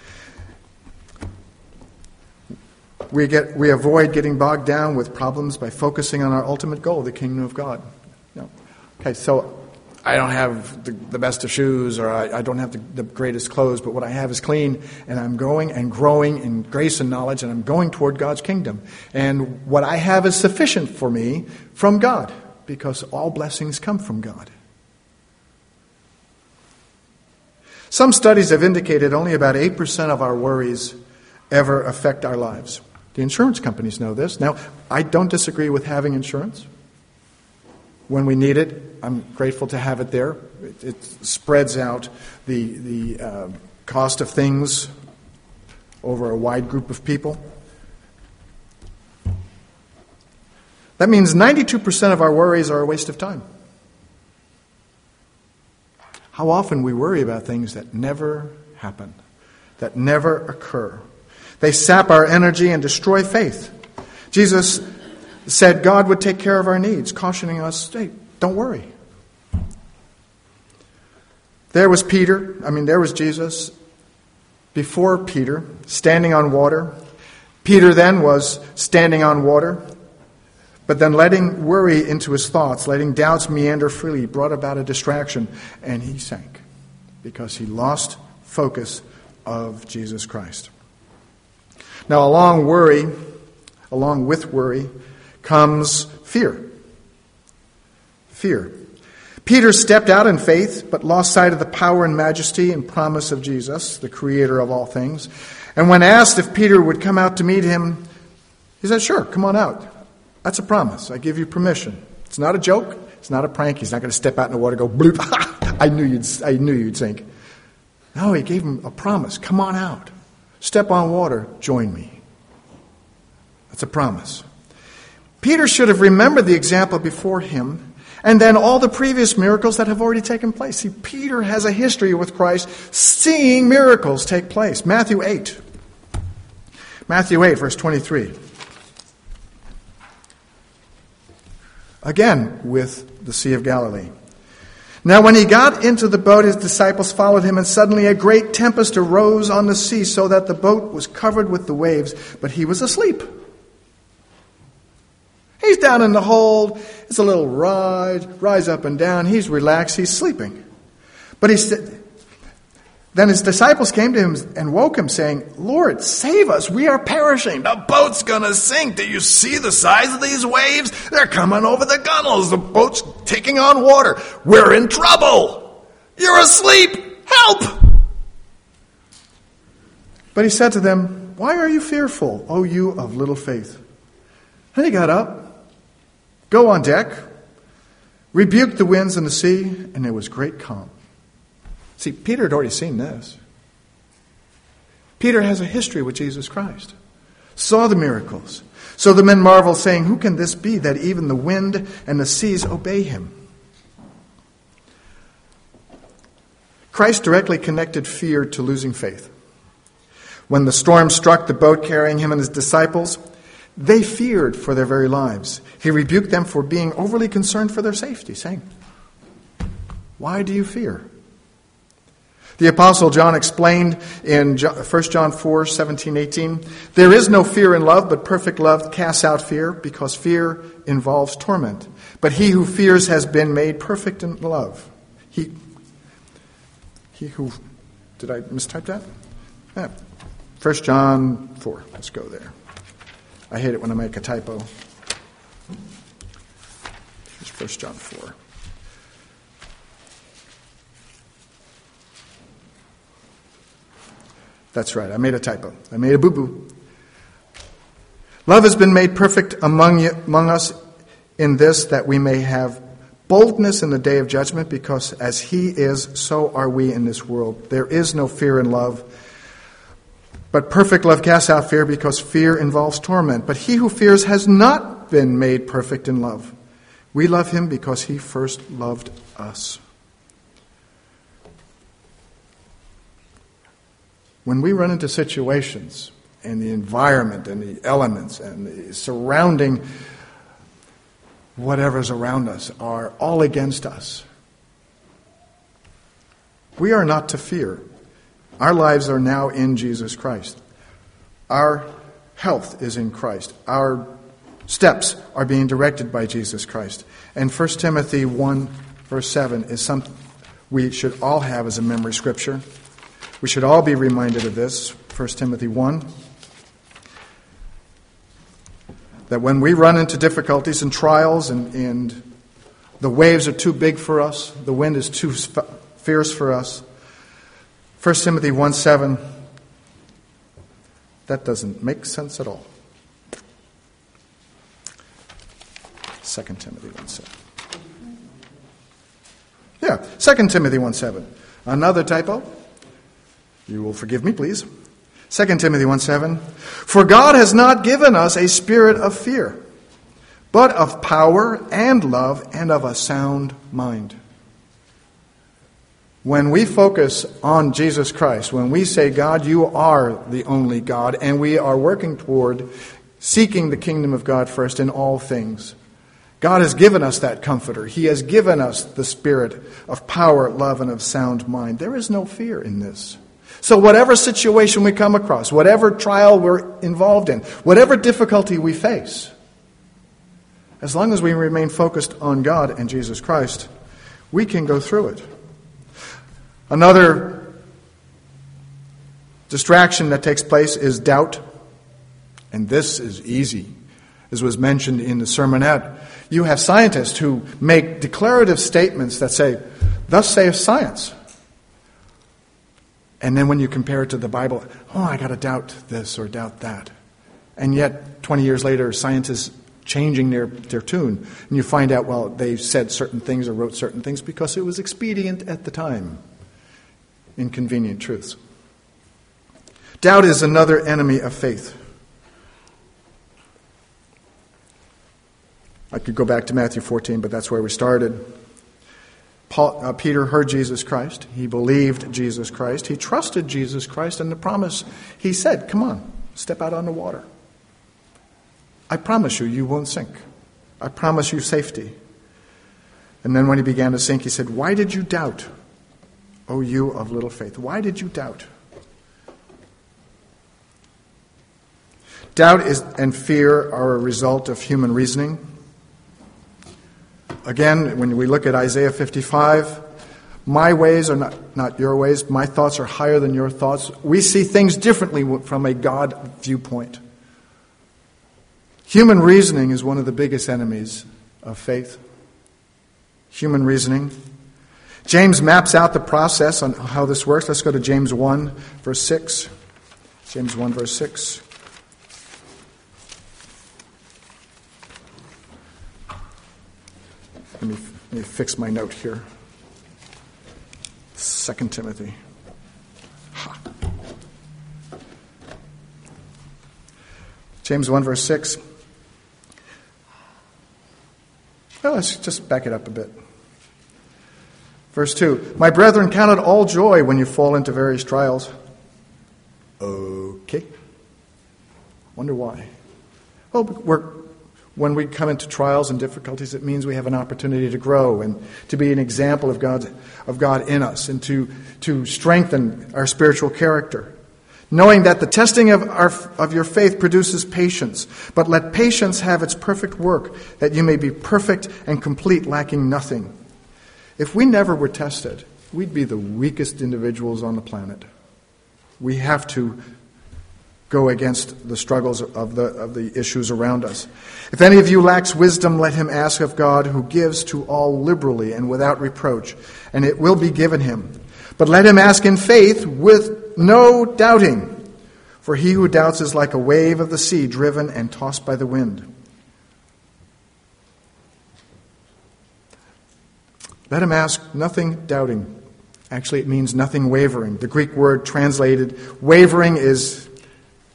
A: We get we avoid getting bogged down with problems by focusing on our ultimate goal, the kingdom of God. You know, okay, so I don't have the, the best of shoes, or I, I don't have the, the greatest clothes, but what I have is clean, and I'm going and growing in grace and knowledge, and I'm going toward God's kingdom. And what I have is sufficient for me from God, because all blessings come from God. Some studies have indicated only about eight percent of our worries ever affect our lives. The insurance companies know this. Now, I don't disagree with having insurance. When we need it, I'm grateful to have it there. It, it spreads out the, the uh, cost of things over a wide group of people. That means ninety-two percent of our worries are a waste of time. How often we worry about things that never happen, that never occur. They sap our energy and destroy faith. Jesus said God would take care of our needs, cautioning us, hey, don't worry. There was Peter, I mean, there was Jesus before Peter, standing on water. Peter then was standing on water, but then letting worry into his thoughts, letting doubts meander freely, brought about a distraction, and he sank because he lost focus of Jesus Christ. Now, along worry, along with worry, comes fear. Fear. Peter stepped out in faith, but lost sight of the power and majesty and promise of Jesus, the creator of all things. And when asked if Peter would come out to meet him, he said, sure, come on out. That's a promise. I give you permission. It's not a joke. It's not a prank. He's not going to step out in the water and go, bloop, I knew you'd, I knew you'd sink. No, he gave him a promise. Come on out. Step on water. Join me. That's a promise. Peter should have remembered the example before him and then all the previous miracles that have already taken place. See, Peter has a history with Christ seeing miracles take place. Matthew eight. Matthew eight, verse twenty-three. Again, with the Sea of Galilee. Now when he got into the boat, his disciples followed him, and suddenly a great tempest arose on the sea, so that the boat was covered with the waves, but he was asleep. He's down in the hold. It's a little ride, rise up and down. He's relaxed. He's sleeping. But he said, then his disciples came to him and woke him, saying, Lord, save us. We are perishing. The boat's going to sink. Do you see the size of these waves? They're coming over the gunwales. The boat's taking on water. We're in trouble. You're asleep. Help! But he said to them, why are you fearful, O you of little faith? And he got up, go on deck, rebuked the winds and the sea, and there was great calm. See, Peter had already seen this. Peter has a history with Jesus Christ, saw the miracles. So the men marveled, saying, who can this be that even the wind and the seas obey him? Christ directly connected fear to losing faith. When the storm struck the boat carrying him and his disciples, they feared for their very lives. He rebuked them for being overly concerned for their safety, saying, why do you fear? The Apostle John explained in First John four, seventeen, eighteen, there is no fear in love, but perfect love casts out fear, because fear involves torment. But he who fears has been made perfect in love. He, he who, did I mistype that? Yeah. First John four, let's go there. I hate it when I make a typo. Here's First John four. That's right, I made a typo. I made a boo-boo. Love has been made perfect among you, among us in this, that we may have boldness in the day of judgment, because as he is, so are we in this world. There is no fear in love, But perfect love casts out fear, because fear involves torment. But he who fears has not been made perfect in love. We love him because he first loved us. When we run into situations and the environment and the elements and the surrounding whatever's around us are all against us, we are not to fear. Our lives are now in Jesus Christ. Our health is in Christ. Our steps are being directed by Jesus Christ. And First Timothy one, verse seven is something we should all have as a memory scripture. We should all be reminded of this. First Timothy one. That when we run into difficulties and trials and, and the waves are too big for us, the wind is too fierce for us, First Timothy one seven, that doesn't make sense at all. Second Timothy one seven. Yeah, Second Timothy one seven. Another typo. You will forgive me, please. Second Timothy one seven. For God has not given us a spirit of fear, but of power and love and of a sound mind. When we focus on Jesus Christ, when we say, God, you are the only God, and we are working toward seeking the kingdom of God first in all things, God has given us that comforter. He has given us the spirit of power, love, and of sound mind. There is no fear in this. So whatever situation we come across, whatever trial we're involved in, whatever difficulty we face, as long as we remain focused on God and Jesus Christ, we can go through it. Another distraction that takes place is doubt. And this is easy, as was mentioned in the sermonette. You have scientists who make declarative statements that say, thus saith science. And then when you compare it to the Bible, oh, I got to doubt this or doubt that. And yet, twenty years later, science is changing their, their tune. And you find out, well, they said certain things or wrote certain things because it was expedient at the time. Inconvenient truths. Doubt is another enemy of faith. I could go back to Matthew fourteen, but that's where we started. Paul, uh, Peter heard Jesus Christ. He believed Jesus Christ. He trusted Jesus Christ and the promise. He said, come on, step out on the water. I promise you, you won't sink. I promise you safety. And then when he began to sink, he said, why did you doubt, O you of little faith? Why did you doubt? Doubt is, and fear are a result of human reasoning. Again, when we look at Isaiah fifty-five, my ways are not, not your ways. My thoughts are higher than your thoughts. We see things differently from a God viewpoint. Human reasoning is one of the biggest enemies of faith. Human reasoning. James maps out the process on how this works. Let's go to James one, verse six. James one, verse six. Let me, let me fix my note here. Second Timothy. Ha. James one, verse six. Well, let's just back it up a bit. Verse two. My brethren, count it all joy when you fall into various trials. Okay. Wonder why. Well, we're... When we come into trials and difficulties, it means we have an opportunity to grow and to be an example of God, of God in us and to, to strengthen our spiritual character. Knowing that the testing of, our, of your faith produces patience, but let patience have its perfect work, that you may be perfect and complete, lacking nothing. If we never were tested, we'd be the weakest individuals on the planet. We have to go against the struggles of the of the issues around us. If any of you lacks wisdom, let him ask of God, who gives to all liberally and without reproach, and it will be given him. But let him ask in faith with no doubting. For he who doubts is like a wave of the sea, driven and tossed by the wind. Let him ask nothing doubting. Actually, it means nothing wavering. The Greek word translated wavering is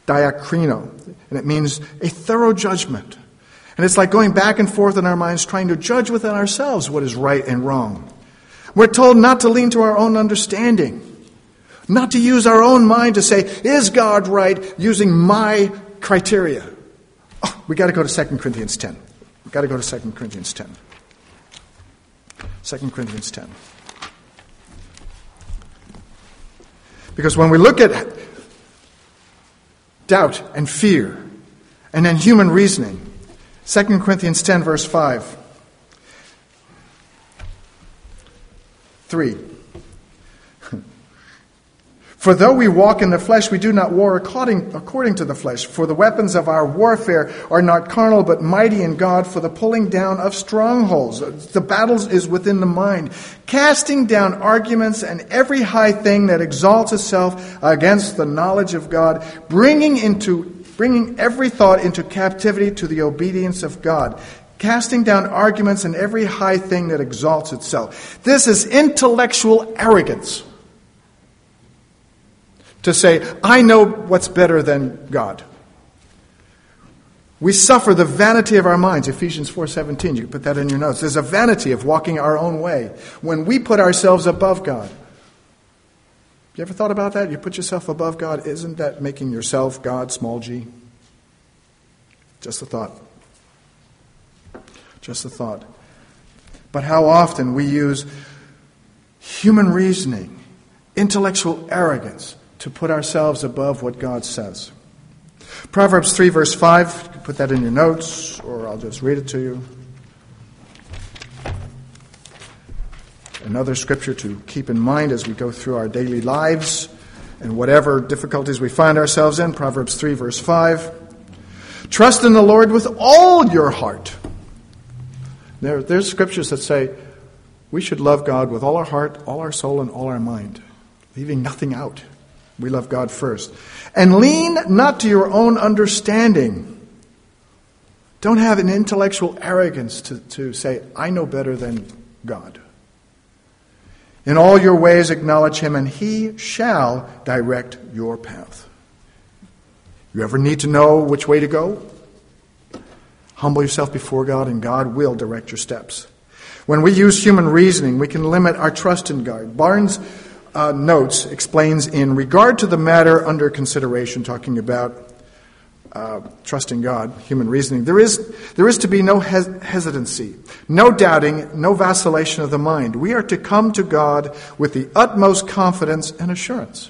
A: diakrino, and it means a thorough judgment. And it's like going back and forth in our minds, trying to judge within ourselves what is right and wrong. We're told not to lean to our own understanding, not to use our own mind to say, is God right, using my criteria. Oh, we got to go to Second Corinthians ten. We've got to go to Second Corinthians ten. Second Corinthians ten. Because when we look at doubt and fear and then human reasoning, Second Corinthians ten, verse five. three. For though we walk in the flesh, we do not war according, according to the flesh. For the weapons of our warfare are not carnal, but mighty in God for the pulling down of strongholds. The battle is within the mind, casting down arguments and every high thing that exalts itself against the knowledge of God, bringing into bringing every thought into captivity to the obedience of God. Casting down arguments and every high thing that exalts itself. This is intellectual arrogance. To say, I know what's better than God. We suffer the vanity of our minds. Ephesians four seventeen, you can put that in your notes. There's a vanity of walking our own way when we put ourselves above God. You ever thought about that? You put yourself above God. Isn't that making yourself God, small g? Just a thought. Just a thought. But how often we use human reasoning, intellectual arrogance, to put ourselves above what God says. Proverbs three, verse five, you can put that in your notes, or I'll just read it to you. Another scripture to keep in mind as we go through our daily lives and whatever difficulties we find ourselves in. Proverbs three, verse five. Trust in the Lord with all your heart. There, there's scriptures that say we should love God with all our heart, all our soul, and all our mind, leaving nothing out. We love God first. And lean not to your own understanding. Don't have an intellectual arrogance to, to say, I know better than God. In all your ways acknowledge Him, and He shall direct your path. You ever need to know which way to go? Humble yourself before God, and God will direct your steps. When we use human reasoning, we can limit our trust in God. Barnes Uh, notes explains in regard to the matter under consideration, talking about uh, trusting God, human reasoning, there is there is to be no hes- hesitancy, no doubting, no vacillation of the mind. We are to come to God with the utmost confidence and assurance.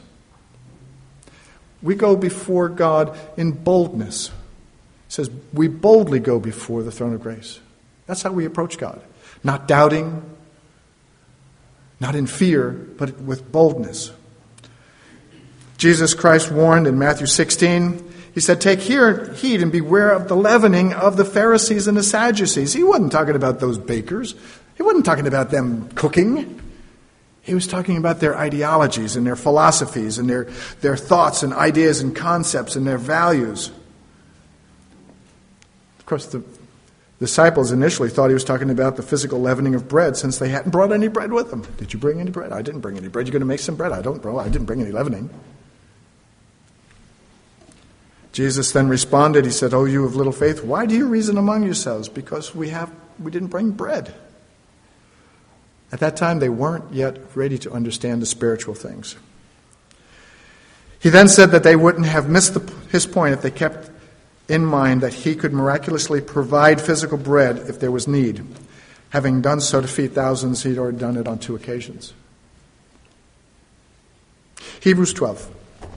A: We go before God in boldness. It says we boldly go before the throne of grace. That's how we approach God. Not doubting, not in fear, but with boldness. Jesus Christ warned in Matthew sixteen, He said, take heed and beware of the leavening of the Pharisees and the Sadducees. He wasn't talking about those bakers. He wasn't talking about them cooking. He was talking about their ideologies and their philosophies and their, their thoughts and ideas and concepts and their values. Of course, the disciples initially thought He was talking about the physical leavening of bread, since they hadn't brought any bread with them. Did you bring any bread? I didn't bring any bread. You're going to make some bread? I don't, bro. I didn't bring any leavening. Jesus then responded. He said, "Oh, you of little faith, why do you reason among yourselves? Because we have we didn't bring bread." At that time, they weren't yet ready to understand the spiritual things. He then said that they wouldn't have missed the, his point if they kept in mind that He could miraculously provide physical bread if there was need. Having done so to feed thousands, He'd already done it on two occasions. Hebrews twelve.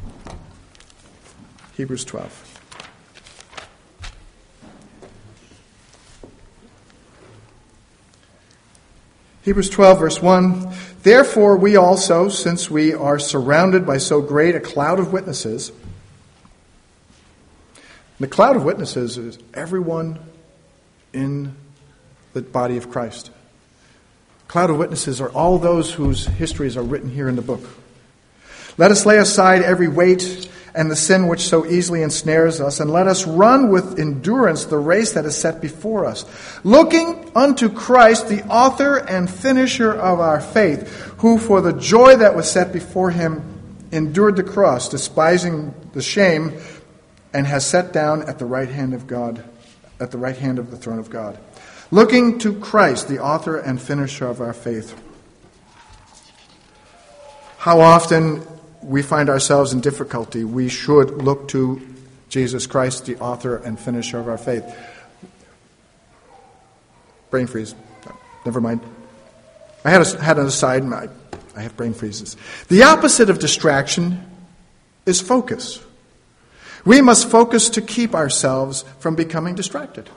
A: Hebrews twelve. Hebrews twelve, verse one. Therefore we also, since we are surrounded by so great a cloud of witnesses. The cloud of witnesses is everyone in the body of Christ. Cloud of witnesses are all those whose histories are written here in the book. Let us lay aside every weight and the sin which so easily ensnares us, and let us run with endurance the race that is set before us, looking unto Christ, the author and finisher of our faith, who for the joy that was set before Him endured the cross, despising the shame, and has sat down at the right hand of God, at the right hand of the throne of God. Looking to Christ, the author and finisher of our faith. How often we find ourselves in difficulty, we should look to Jesus Christ, the author and finisher of our faith. Brain freeze. Never mind. I had, a, had an aside. I, I have brain freezes. The opposite of distraction is focus. We must focus to keep ourselves from becoming distracted.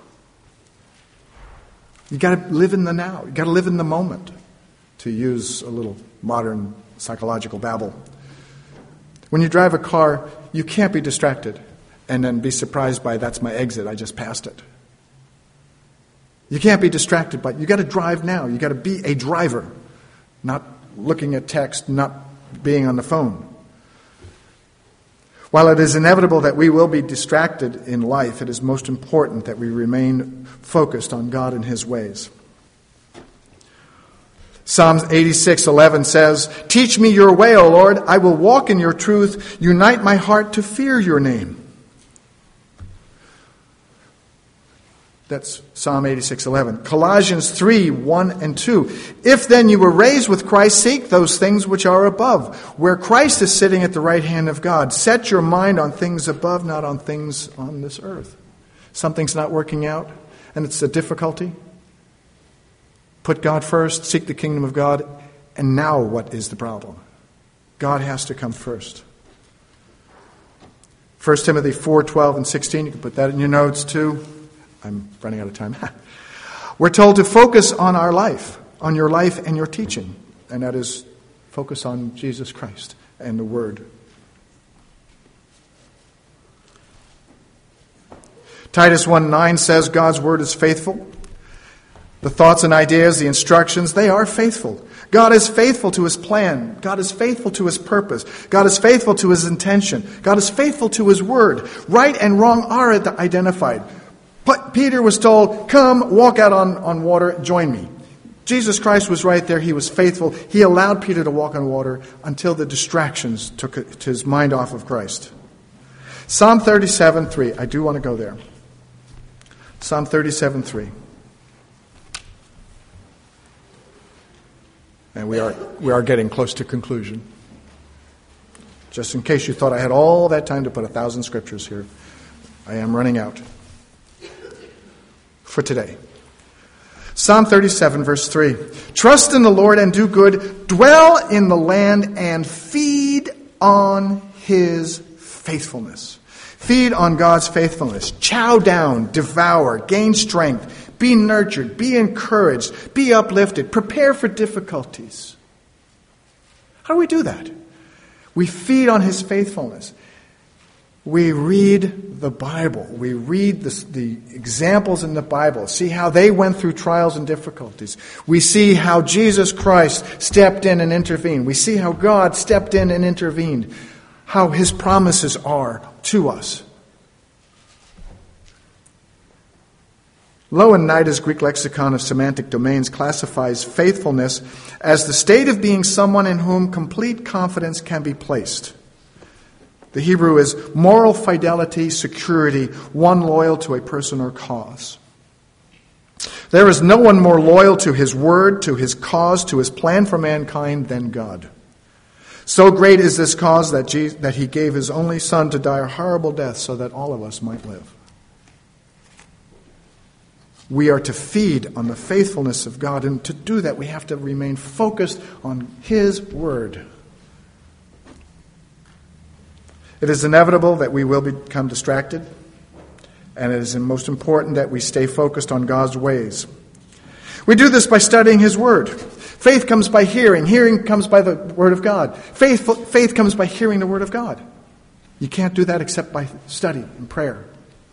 A: You got to live in the now. You got to live in the moment, to use a little modern psychological babble. When you drive a car, you can't be distracted and then be surprised by, that's my exit, I just passed it. You can't be distracted, but you got to drive now. You got to be a driver, not looking at text, not being on the phone. While it is inevitable that we will be distracted in life, it is most important that we remain focused on God and His ways. Psalm eighty-six eleven says, "Teach me your way, O Lord. I will walk in your truth. Unite my heart to fear your name." That's Psalm eighty-six eleven. Colossians three one and two. "If then you were raised with Christ, seek those things which are above, where Christ is sitting at the right hand of God. Set your mind on things above, not on things on this earth." Something's not working out, and it's a difficulty. Put God first, seek the kingdom of God, and now what is the problem? God has to come first. First Timothy four twelve and sixteen, you can put that in your notes too. I'm running out of time. We're told to focus on our life, on your life and your teaching, and that is focus on Jesus Christ and the Word. Titus one nine says God's Word is faithful. The thoughts and ideas, the instructions, they are faithful. God is faithful to His plan. God is faithful to His purpose. God is faithful to His intention. God is faithful to His Word. Right and wrong are identified. But Peter was told, come, walk out on, on water, join me. Jesus Christ was right there. He was faithful. He allowed Peter to walk on water until the distractions took his mind off of Christ. Psalm thirty-seven three. I do want to go there. Psalm thirty-seven three. And we are we are getting close to conclusion. Just in case you thought I had all that time to put a thousand scriptures here, I am running out for today. Psalm thirty-seven, verse three. "Trust in the Lord and do good. Dwell in the land and feed on His faithfulness." Feed on God's faithfulness. Chow down, devour, gain strength. Be nurtured, be encouraged, be uplifted. Prepare for difficulties. How do we do that? We feed on His faithfulness. We read the Bible. We read the, the examples in the Bible. See how they went through trials and difficulties. We see how Jesus Christ stepped in and intervened. We see how God stepped in and intervened. How His promises are to us. Lowen-Nida's Greek Lexicon of Semantic Domains classifies faithfulness as the state of being someone in whom complete confidence can be placed. The Hebrew is moral fidelity, security, one loyal to a person or cause. There is no one more loyal to His word, to His cause, to His plan for mankind than God. So great is this cause that, Jesus, that He gave His only Son to die a horrible death so that all of us might live. We are to feed on the faithfulness of God, and to do that we have to remain focused on His Word. It is inevitable that we will become distracted, and it is most important that we stay focused on God's ways. We do this by studying His Word. Faith comes by hearing. Hearing comes by the Word of God. Faith, faith comes by hearing the Word of God. You can't do that except by study and prayer.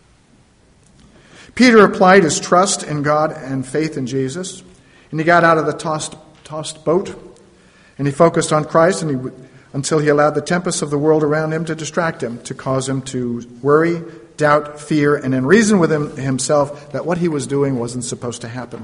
A: Peter applied his trust in God and faith in Jesus, and he got out of the tossed, tossed boat, and he focused on Christ and he, until he allowed the tempests of the world around him to distract him, to cause him to worry, doubt, fear, and then reason with him, himself that what he was doing wasn't supposed to happen.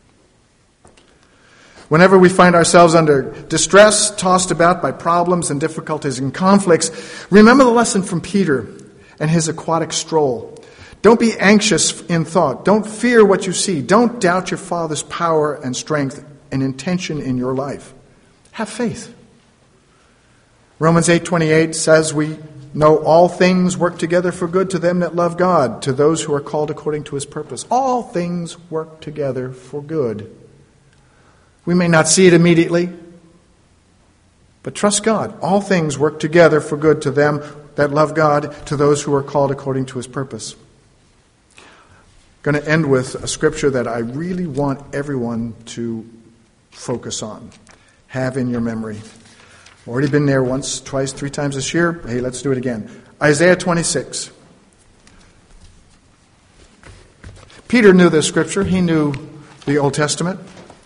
A: Whenever we find ourselves under distress, tossed about by problems and difficulties and conflicts, remember the lesson from Peter and his aquatic stroll. Don't be anxious in thought. Don't fear what you see. Don't doubt your Father's power and strength and intention in your life. Have faith. Romans eight twenty-eight says we know all things work together for good to them that love God, to those who are called according to his purpose. All things work together for good. We may not see it immediately, but trust God. All things work together for good to them that love God, to those who are called according to his purpose. I'm going to end with a scripture that I really want everyone to focus on. Have in your memory. Already been there once, twice, three times this year. Hey, let's do it again. Isaiah twenty-six. Peter knew this scripture. He knew the Old Testament.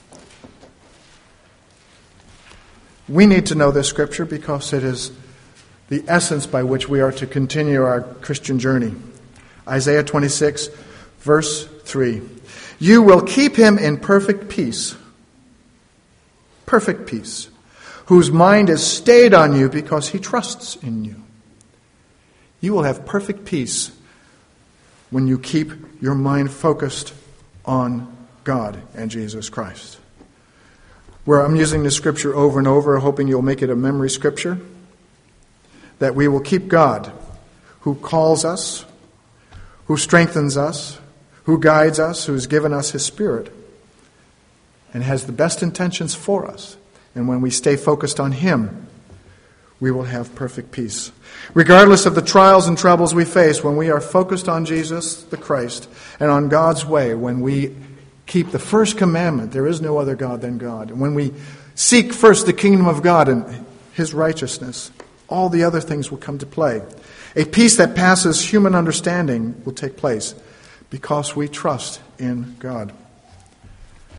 A: We need to know this scripture because it is the essence by which we are to continue our Christian journey. Isaiah twenty-six, verse three. You will keep him in perfect peace. Perfect peace. Whose mind is stayed on you because he trusts in you. You will have perfect peace when you keep your mind focused on God and Jesus Christ. Where I'm using this scripture over and over, hoping you'll make it a memory scripture, that we will keep God, who calls us, who strengthens us, who guides us, who has given us his Spirit, and has the best intentions for us. And when we stay focused on him, we will have perfect peace. Regardless of the trials and troubles we face, when we are focused on Jesus, the Christ, and on God's way, when we keep the first commandment, there is no other God than God, and when we seek first the kingdom of God and his righteousness, all the other things will come to play. A peace that passes human understanding will take place because we trust in God.